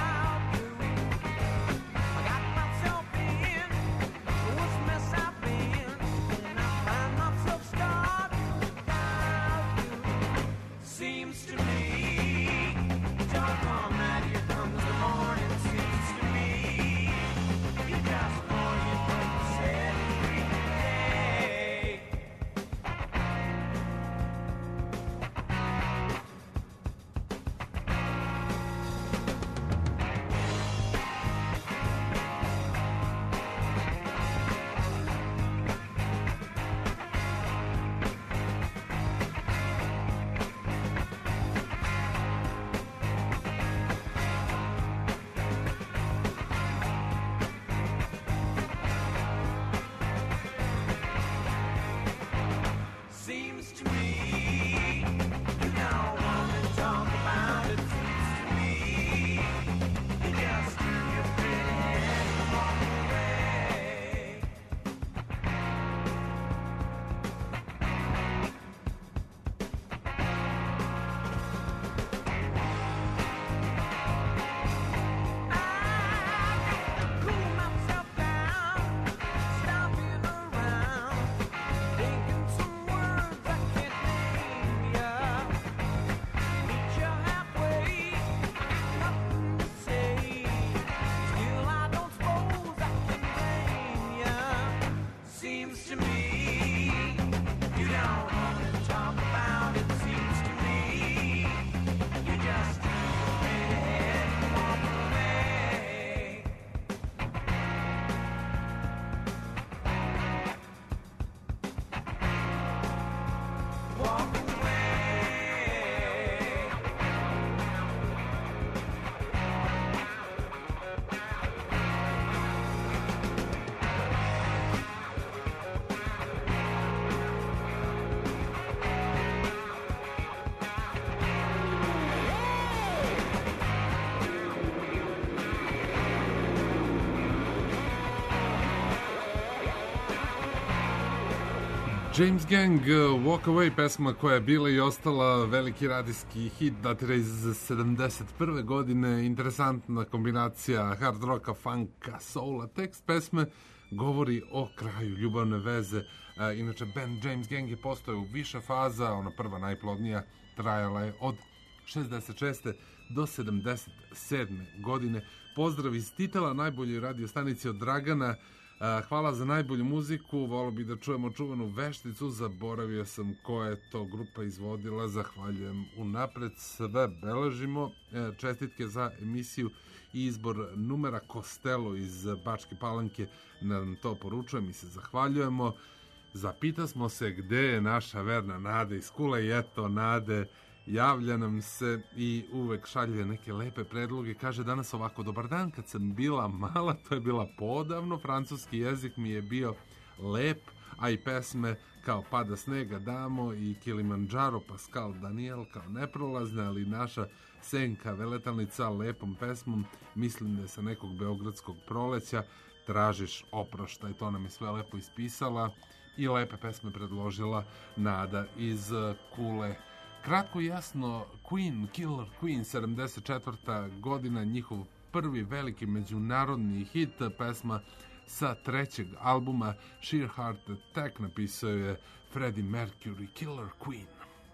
James Gang, Walk Away, pesma koja je bila i ostala veliki radijski hit, datira iz 71. godine, interesantna kombinacija hard rocka, funka, soula. Tekst pesme govori o kraju ljubavne veze. Inače, band James Gang je postojao u više faza, ona prva najplodnija trajala je od 66. do 77. godine. Pozdrav iz titela najboljoj radio stanici od Dragana. Hvala za najbolju muziku, volio bih da čujemo čuvenu vešticu, zaboravio sam koja je to grupa izvodila, zahvaljujem unapred, sve beležimo, čestitke za emisiju i izbor numera Costello iz Bačke Palanke nam to poručuje, mi se zahvaljujemo. Zapita smo se gde je naša verna Nada iz Kule i eto Nade, javlja nam se i uvek šalje neke lepe predloge. Kaže danas ovako, dobar dan, kad sam bila mala, to je bila podavno, francuski jezik mi je bio lep, a i pesme kao Pada snega damo i Kilimanjaro Pascal Daniel kao neprolazne, ali naša Senka Veletalnica lepom pesmom, mislim da je sa nekog beogradskog proleća, tražiš oproštaj, to nam je sve lepo ispisala i lepe pesme predložila Nada iz Kule. Kratko i jasno, Queen, Killer Queen, 74. godina, njihov prvi veliki međunarodni hit, pesma sa trećeg albuma Sheer Heart Attack, napisao je Freddie Mercury, Killer Queen.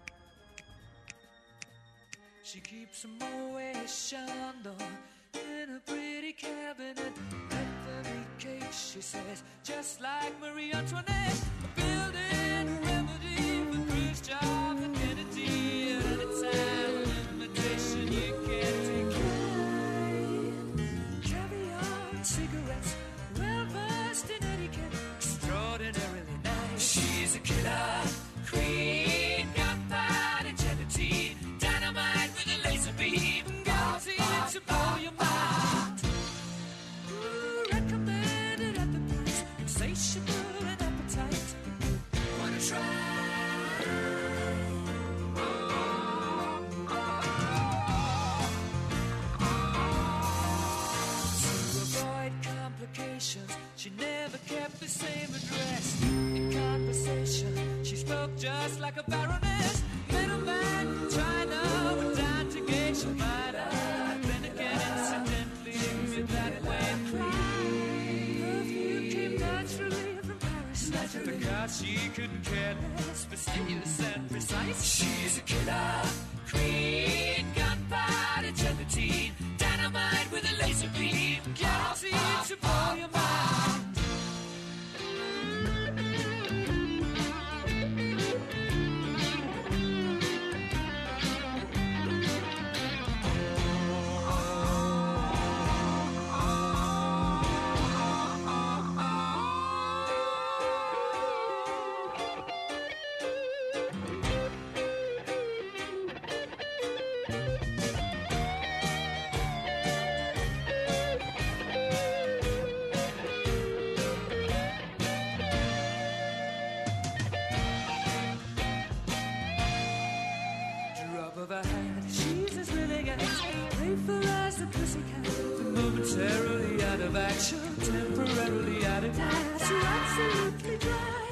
She keeps a Moet Chandon in a pretty cabinet. Anthony cake, she says, just like Marie Antoinette. Building a remedy for Khrushchev and Kennedy. At any time, an invitation you can't decline. Caviar and cigarettes, well versed in etiquette, extraordinarily nice. She's a killer queen, gunpowder gelatine, dynamite with a laser beam, guaranteed to blow your mind. Ooh, recommended at the price, insatiable and appetite. Wanna try? She never kept the same address. In conversation, she spoke just like a baroness. Middleman from China went down to Geisha Minor. Then again, incidentally, with that way perfume came naturally from Paris. The God she couldn't care less, fastidious and precise. She's a killer queen, gunpowder gelatine, dynamite with a laser beam, guaranteed to blow your mind. Momentarily out of action, temporarily out of gas, you're absolutely dry.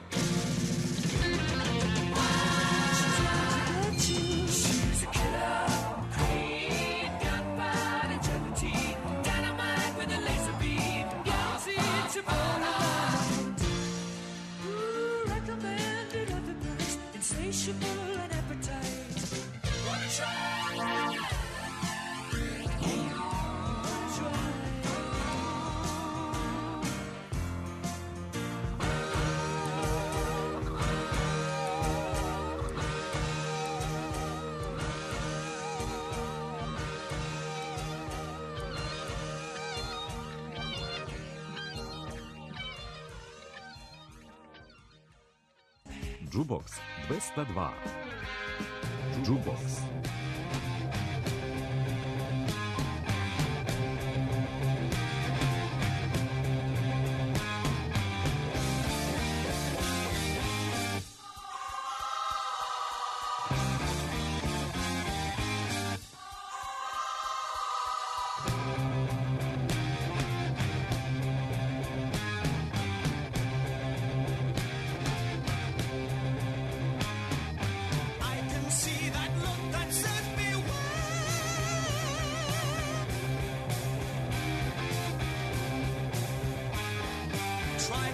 She's out to get you. She's a killer queen, gunpowder gelatine, dynamite with a laser beam, guaranteed to blow your mind. Ooh, recommended at the price, insatiable and appetite. Wanna try? Jukebox 202. Jukebox.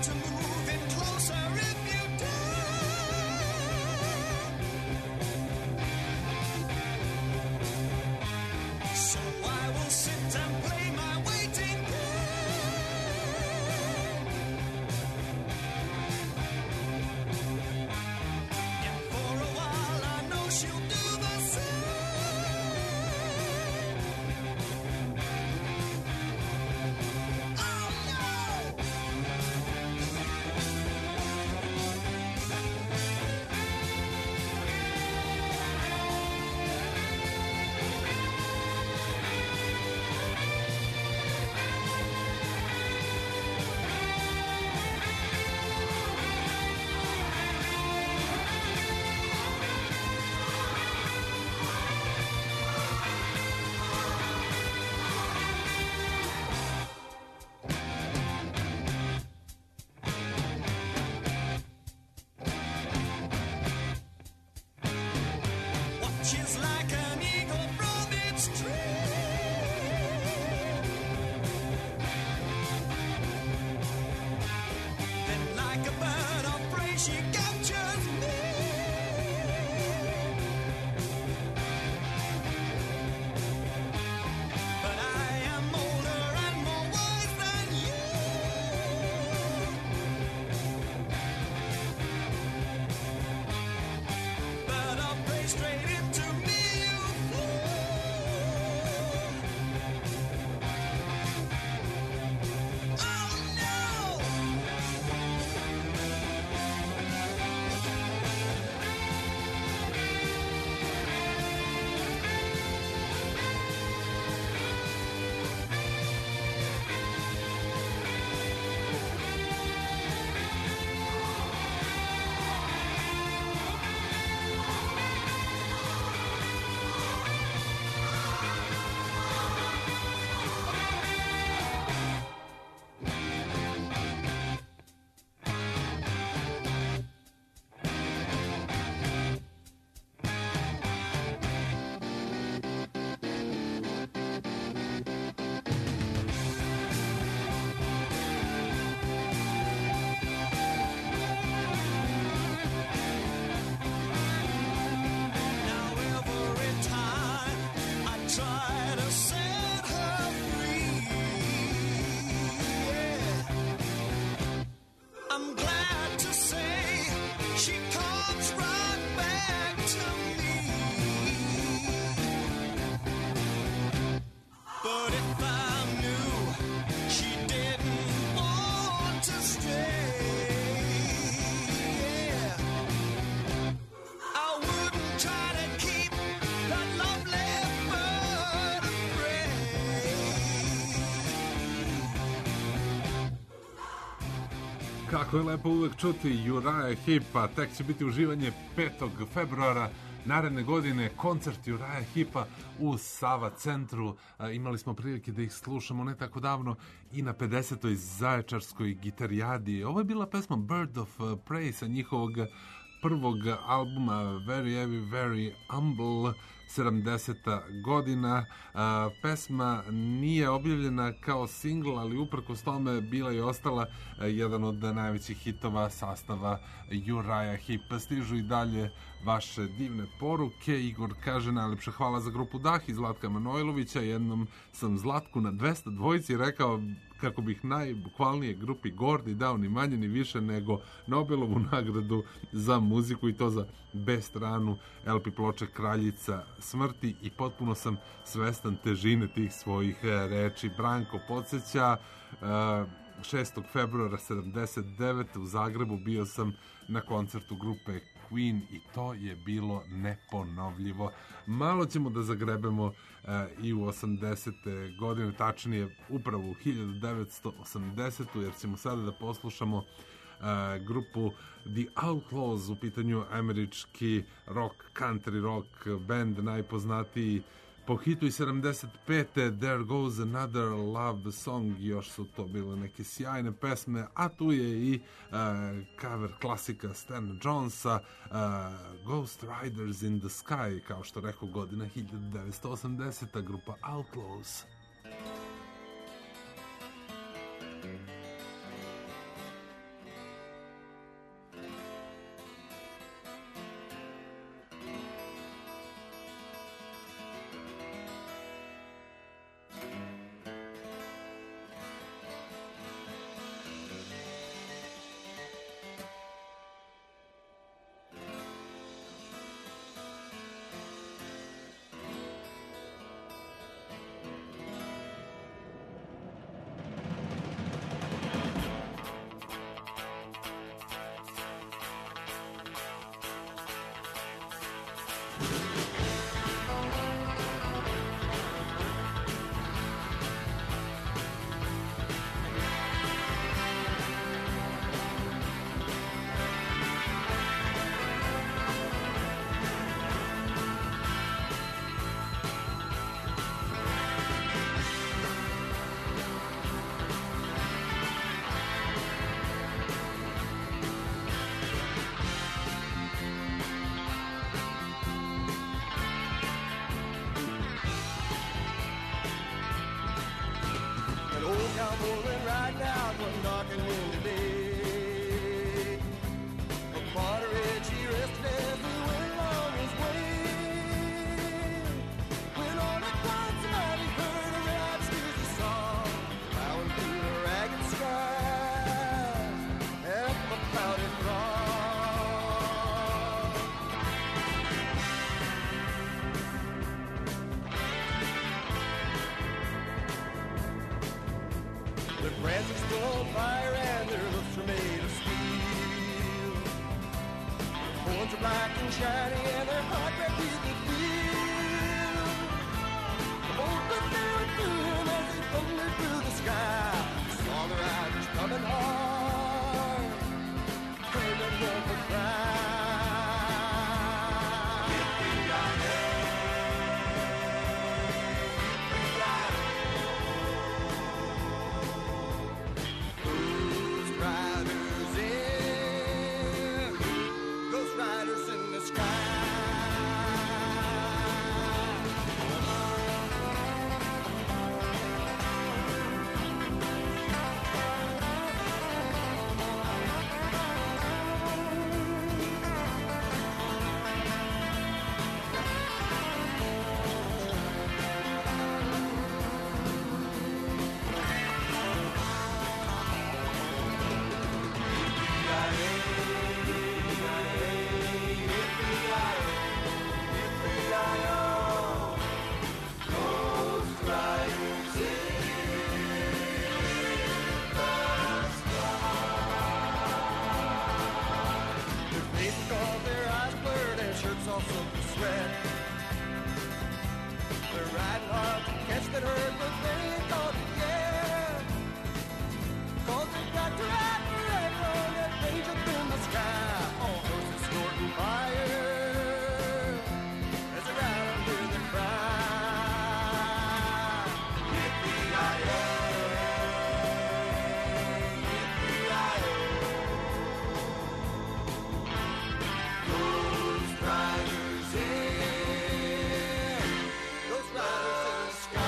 to move in closer if you dare. So I will sit and play my waiting game. And for a while I know she'll do the same. Watches like an eagle from its tree. Then like a bird of prey she captures me. But I am older and more wise than you. But I'll play straight into me, you fool. Oh no! Now every time I try to set her free, yeah. I'm glad to say she comes right back to me. But if I knew she didn't want to stay, yeah, I wouldn't try to keep that lovely bird of prey. Kako je lepo uvek čuti Uriah Heepa, tek će biti uživanje 5. februara naredne godine, koncert Uriah Heepa u Sava centru. Imali smo prilike da ih slušamo ne tako davno i na 50. Zaječarskoj gitarijadi. Ovo je bila pesma Bird of Prey sa njihovog prvog albuma Very Heavy, Very Humble, 70. godina. Pesma nije objavljena kao singl, ali uprkos tome bila je ostala jedan od najvećih hitova sastava Uriah Heep. Stižu i dalje vaše divne poruke. Igor kaže najlepše hvala za grupu Dah i Zlatka Manojlovića. Jednom sam Zlatku na 202 rekao kako bih najbukvalnije grupi Gordi dao ni manje ni više nego Nobelovu nagradu za muziku, i to za B stranu LP ploče Kraljica smrti, i potpuno sam svestan težine tih svojih reči. Branko podsjeća 6. februara 79. u Zagrebu bio sam na koncertu grupe Queen i to je bilo neponovljivo. Malo ćemo da zagrebemo i u 80. godine, tačnije upravo u 1980. jer ćemo sada da poslušamo grupu The Outlaws, u pitanju američki rock, country rock band, najpoznatiji po hitu iz 75. There Goes Another Love Song. Još su to bile neke sjajne pesme, a tu je i cover klasika Stan Jonesa, Ghost Riders in the Sky, kao što rekao, godina 1980. grupa Outlaws. rolling right down one dark and windy day. From Monterey he rested as he went along his way. When all at once a night he heard a red steezy song bowing through the ragged sky after the cloudy throng. Their branches still on fire and their roofs were made of steel. Their horns are black and shiny and their hot red teeth they feel. Both looked down through him as they thundered through the sky. Saw the riders coming hard, heard them wolf cry. Riders in the sky. That hurt, but they ain't thought it yet. 'Cause they got to ride forever on that range up in the sky. All horses snorting fire as they ride under the cry. Yippee-yi-yo, yippee-yi-yo. Those riders in, those riders in the sky.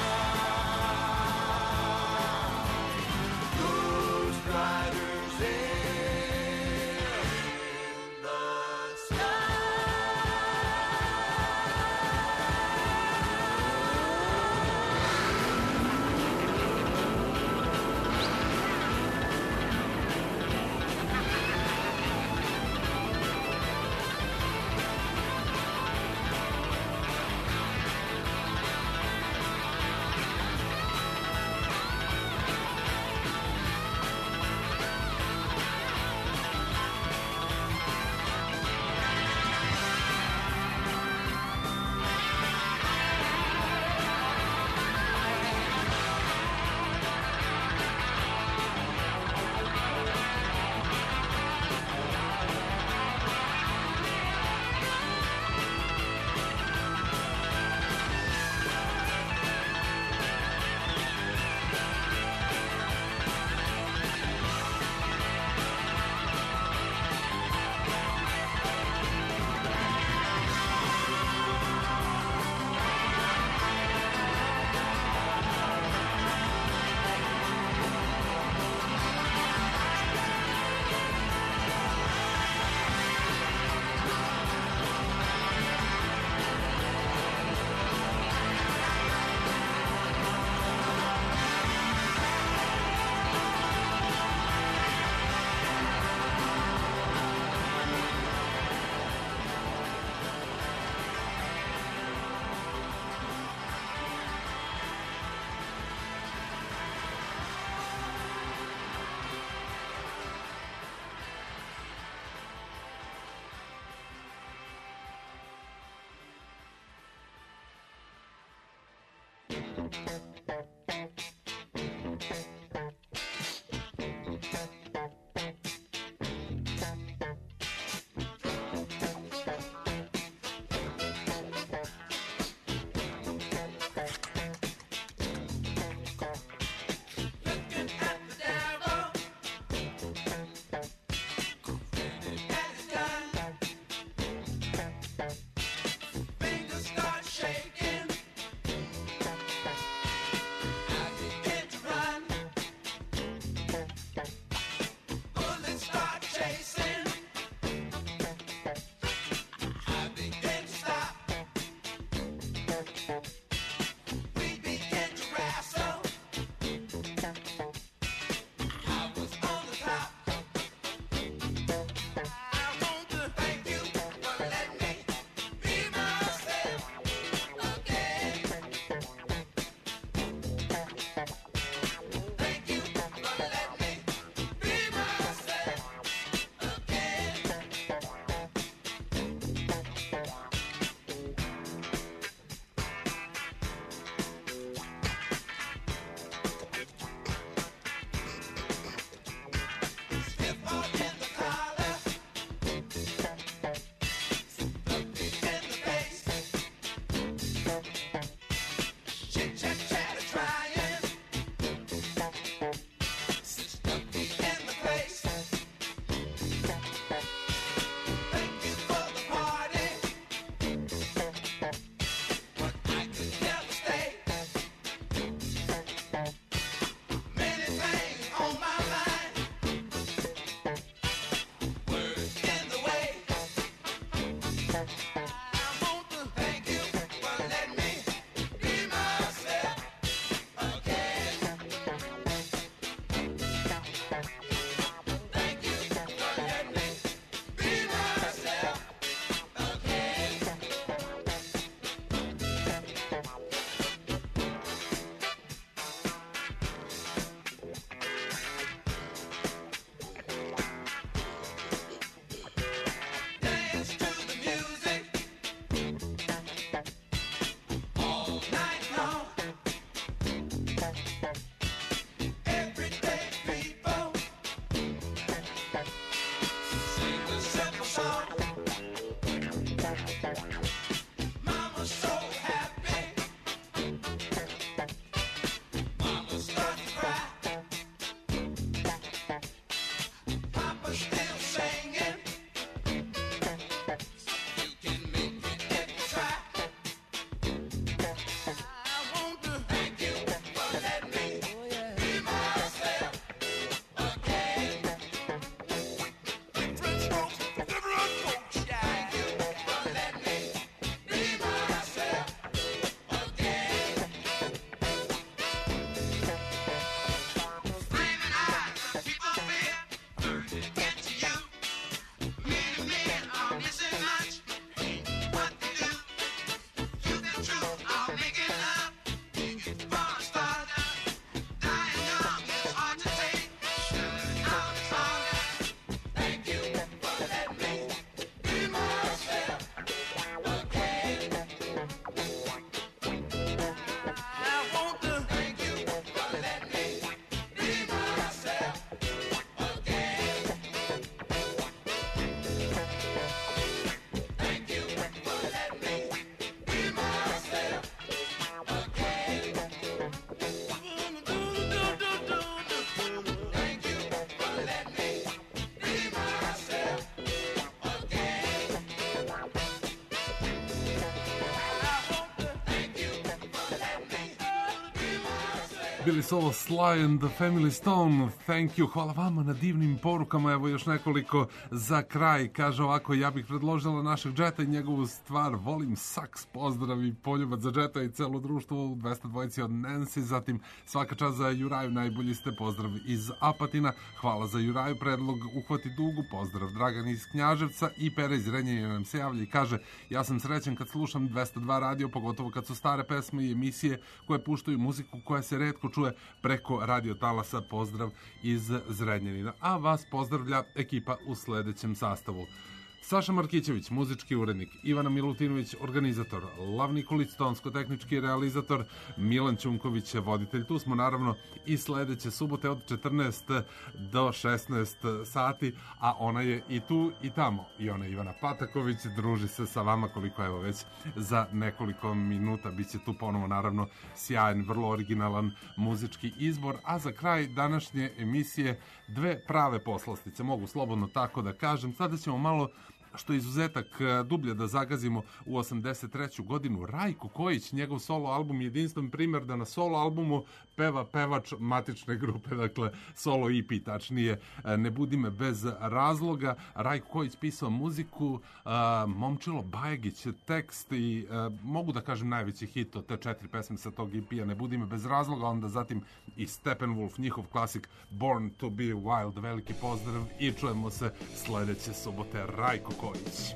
Bili su ovo Sly and the Family Stone, thank you, hvala vama na divnim porukama, evo još nekoliko za kraj, kaže ovako, ja bih predložila našeg Jeta i njegovu stvar, volim saks, pozdrav i poljubac za Jeta i celo društvo u 202 od Nancy, zatim svaka čast za Juraju, najbolji ste, pozdrav iz Apatina, hvala za Juraju, predlog uhvati dugu, pozdrav Dragan iz Knjaževca i Pera iz Renjanina nam se javlja i kaže, ja sam srećen kad slušam 202 radio, pogotovo kad su stare pesme i emisije koje puštaju muziku koja se retko čuje preko radio talasa, pozdrav iz Zrenjanina. A vas pozdravlja ekipa u sledećem sastavu. Saša Markićević, muzički urednik, Ivana Milutinović, organizator, Lav Nikolić, tonsko-tehnički realizator, Milan Ćunković, voditelj. Tu smo naravno i sledeće subote od 14 do 16 sati, a ona je i tu i tamo. I ona je Ivana Pataković, druži se sa vama koliko evo već za nekoliko minuta. Biće tu ponovo naravno sjajan, vrlo originalan muzički izbor, a za kraj današnje emisije dve prave poslastice, mogu slobodno tako da kažem. Sada ćemo malo što je izuzetak dublje da zagazimo u 83. godinu. Rajko Kojić, njegov solo album, jedinstven primjer da na solo albumu peva pevač matične grupe, dakle solo EP, tačnije Ne budi me bez razloga. Rajko Kojić pisao muziku, Momčilo Bajegić tekst i mogu da kažem najveći hit od te 4 pesme sa tog EP-a Ne budi me bez razloga, onda zatim i Steppenwolf, njihov klasik Born to be Wild. Veliki pozdrav i čujemo se sledeće subote. Rajko Kojić.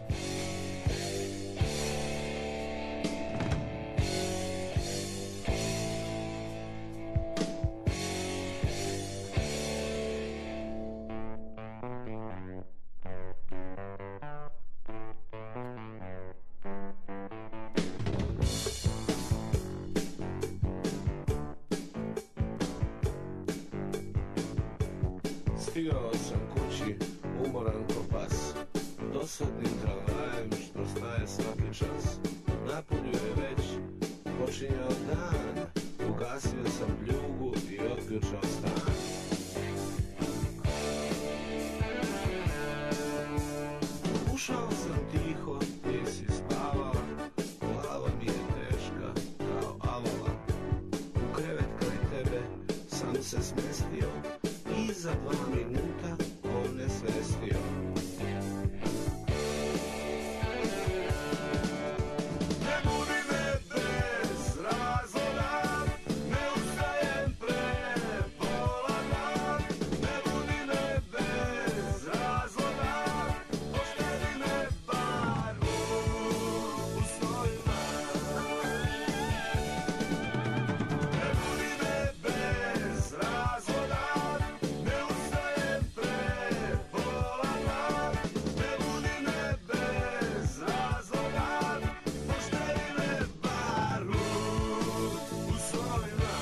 Stigao sam kući, umoran ko pas, dosadnim tramvajem što staje svaki čas. Napolju je već počinjao dan, ugasio sam pljugu i otključao stan. Ušao sam tiho, ti si spavala, glava mi je teška kao avala. U krevet kraj tebe sam se smestio i za 2 minuta on ne svestio. Ne budi me bez razloga, ne ustajem pre pola dan. Ne budi me bez razloga, ostavi me bar u snojima. Ne budi me bez razloga, ne ustajem pre pola dan. Ne budi me bez razloga, ostavi me bar u snojima.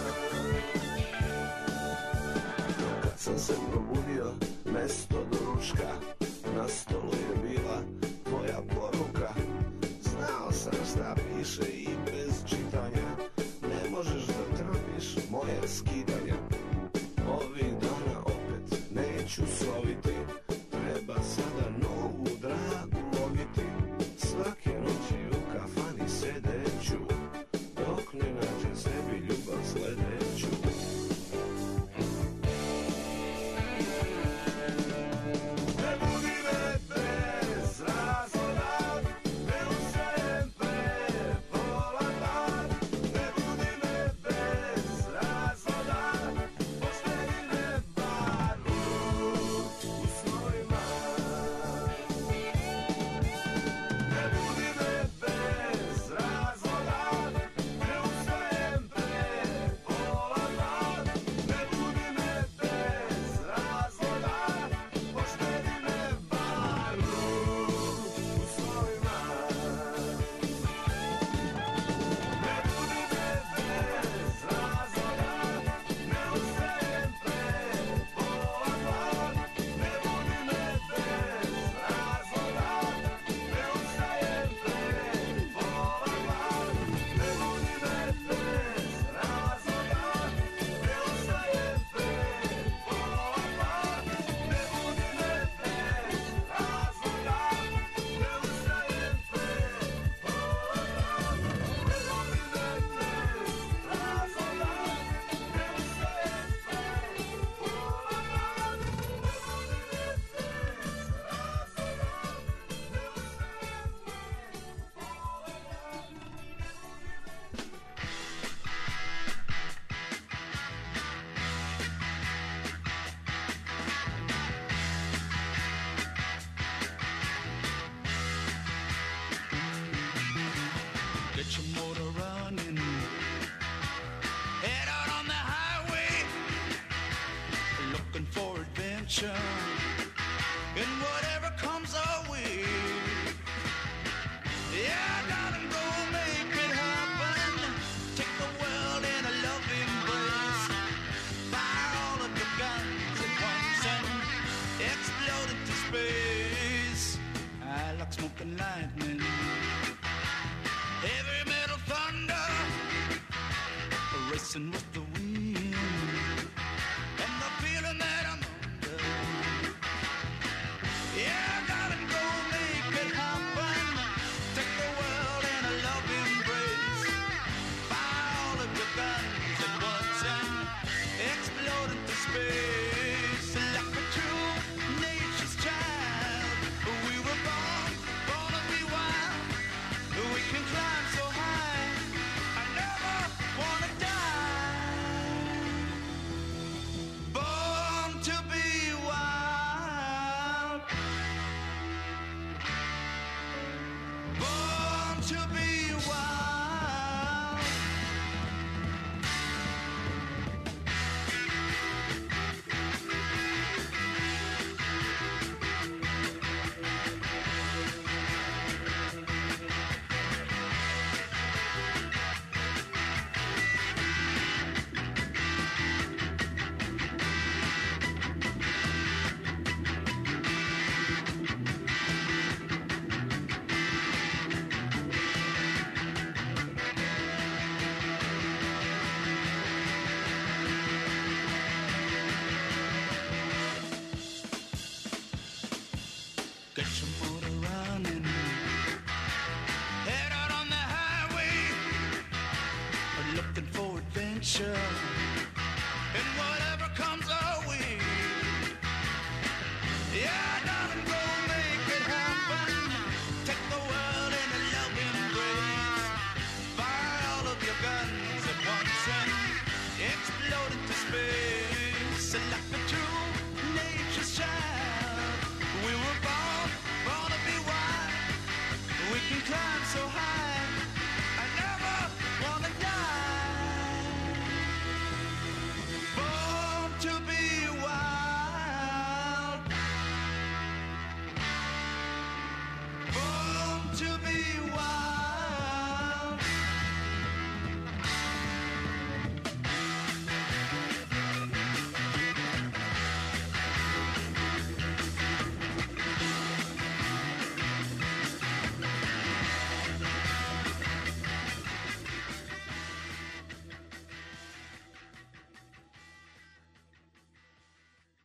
Kad sam se probudio, mesto do ručka, na stolu je bila tvoja poruka. Znao sam šta piše i bez čitanja, ne možeš da trpiš moje skidanje. Ovih dana opet neću soviti, treba sada novu dragu loviti. Svake noći u kafani sedeću, dok ne nađem sebi ljubav sledeću. Ne budi me bez razloga, ne ustajem pre pola dan. Ne budi me bez razloga, ostavi me bar u snojima. adventure. And whatever comes our way, yeah, darling, go make it happen. Take the world in a loving embrace. Fire all of your guns at once and explode into space. I like smoke and lightning, heavy metal thunder, racing with the wind, and the feeling that I'm under. Yeah, darling, go make it happen. Take the world in a loving embrace. Fire all of your guns at once and explode into space. Like a true nature's child, we were born to be wild. We can climb so high, I never wanna die. Born to be wild. Born to be wild. Get your motor running, head out on the highway, looking for adventure, and whatever comes our way. Yeah, darling, go make it happen. Take the world in a loving embrace. Fire all of your guns at once and explode into space. Like a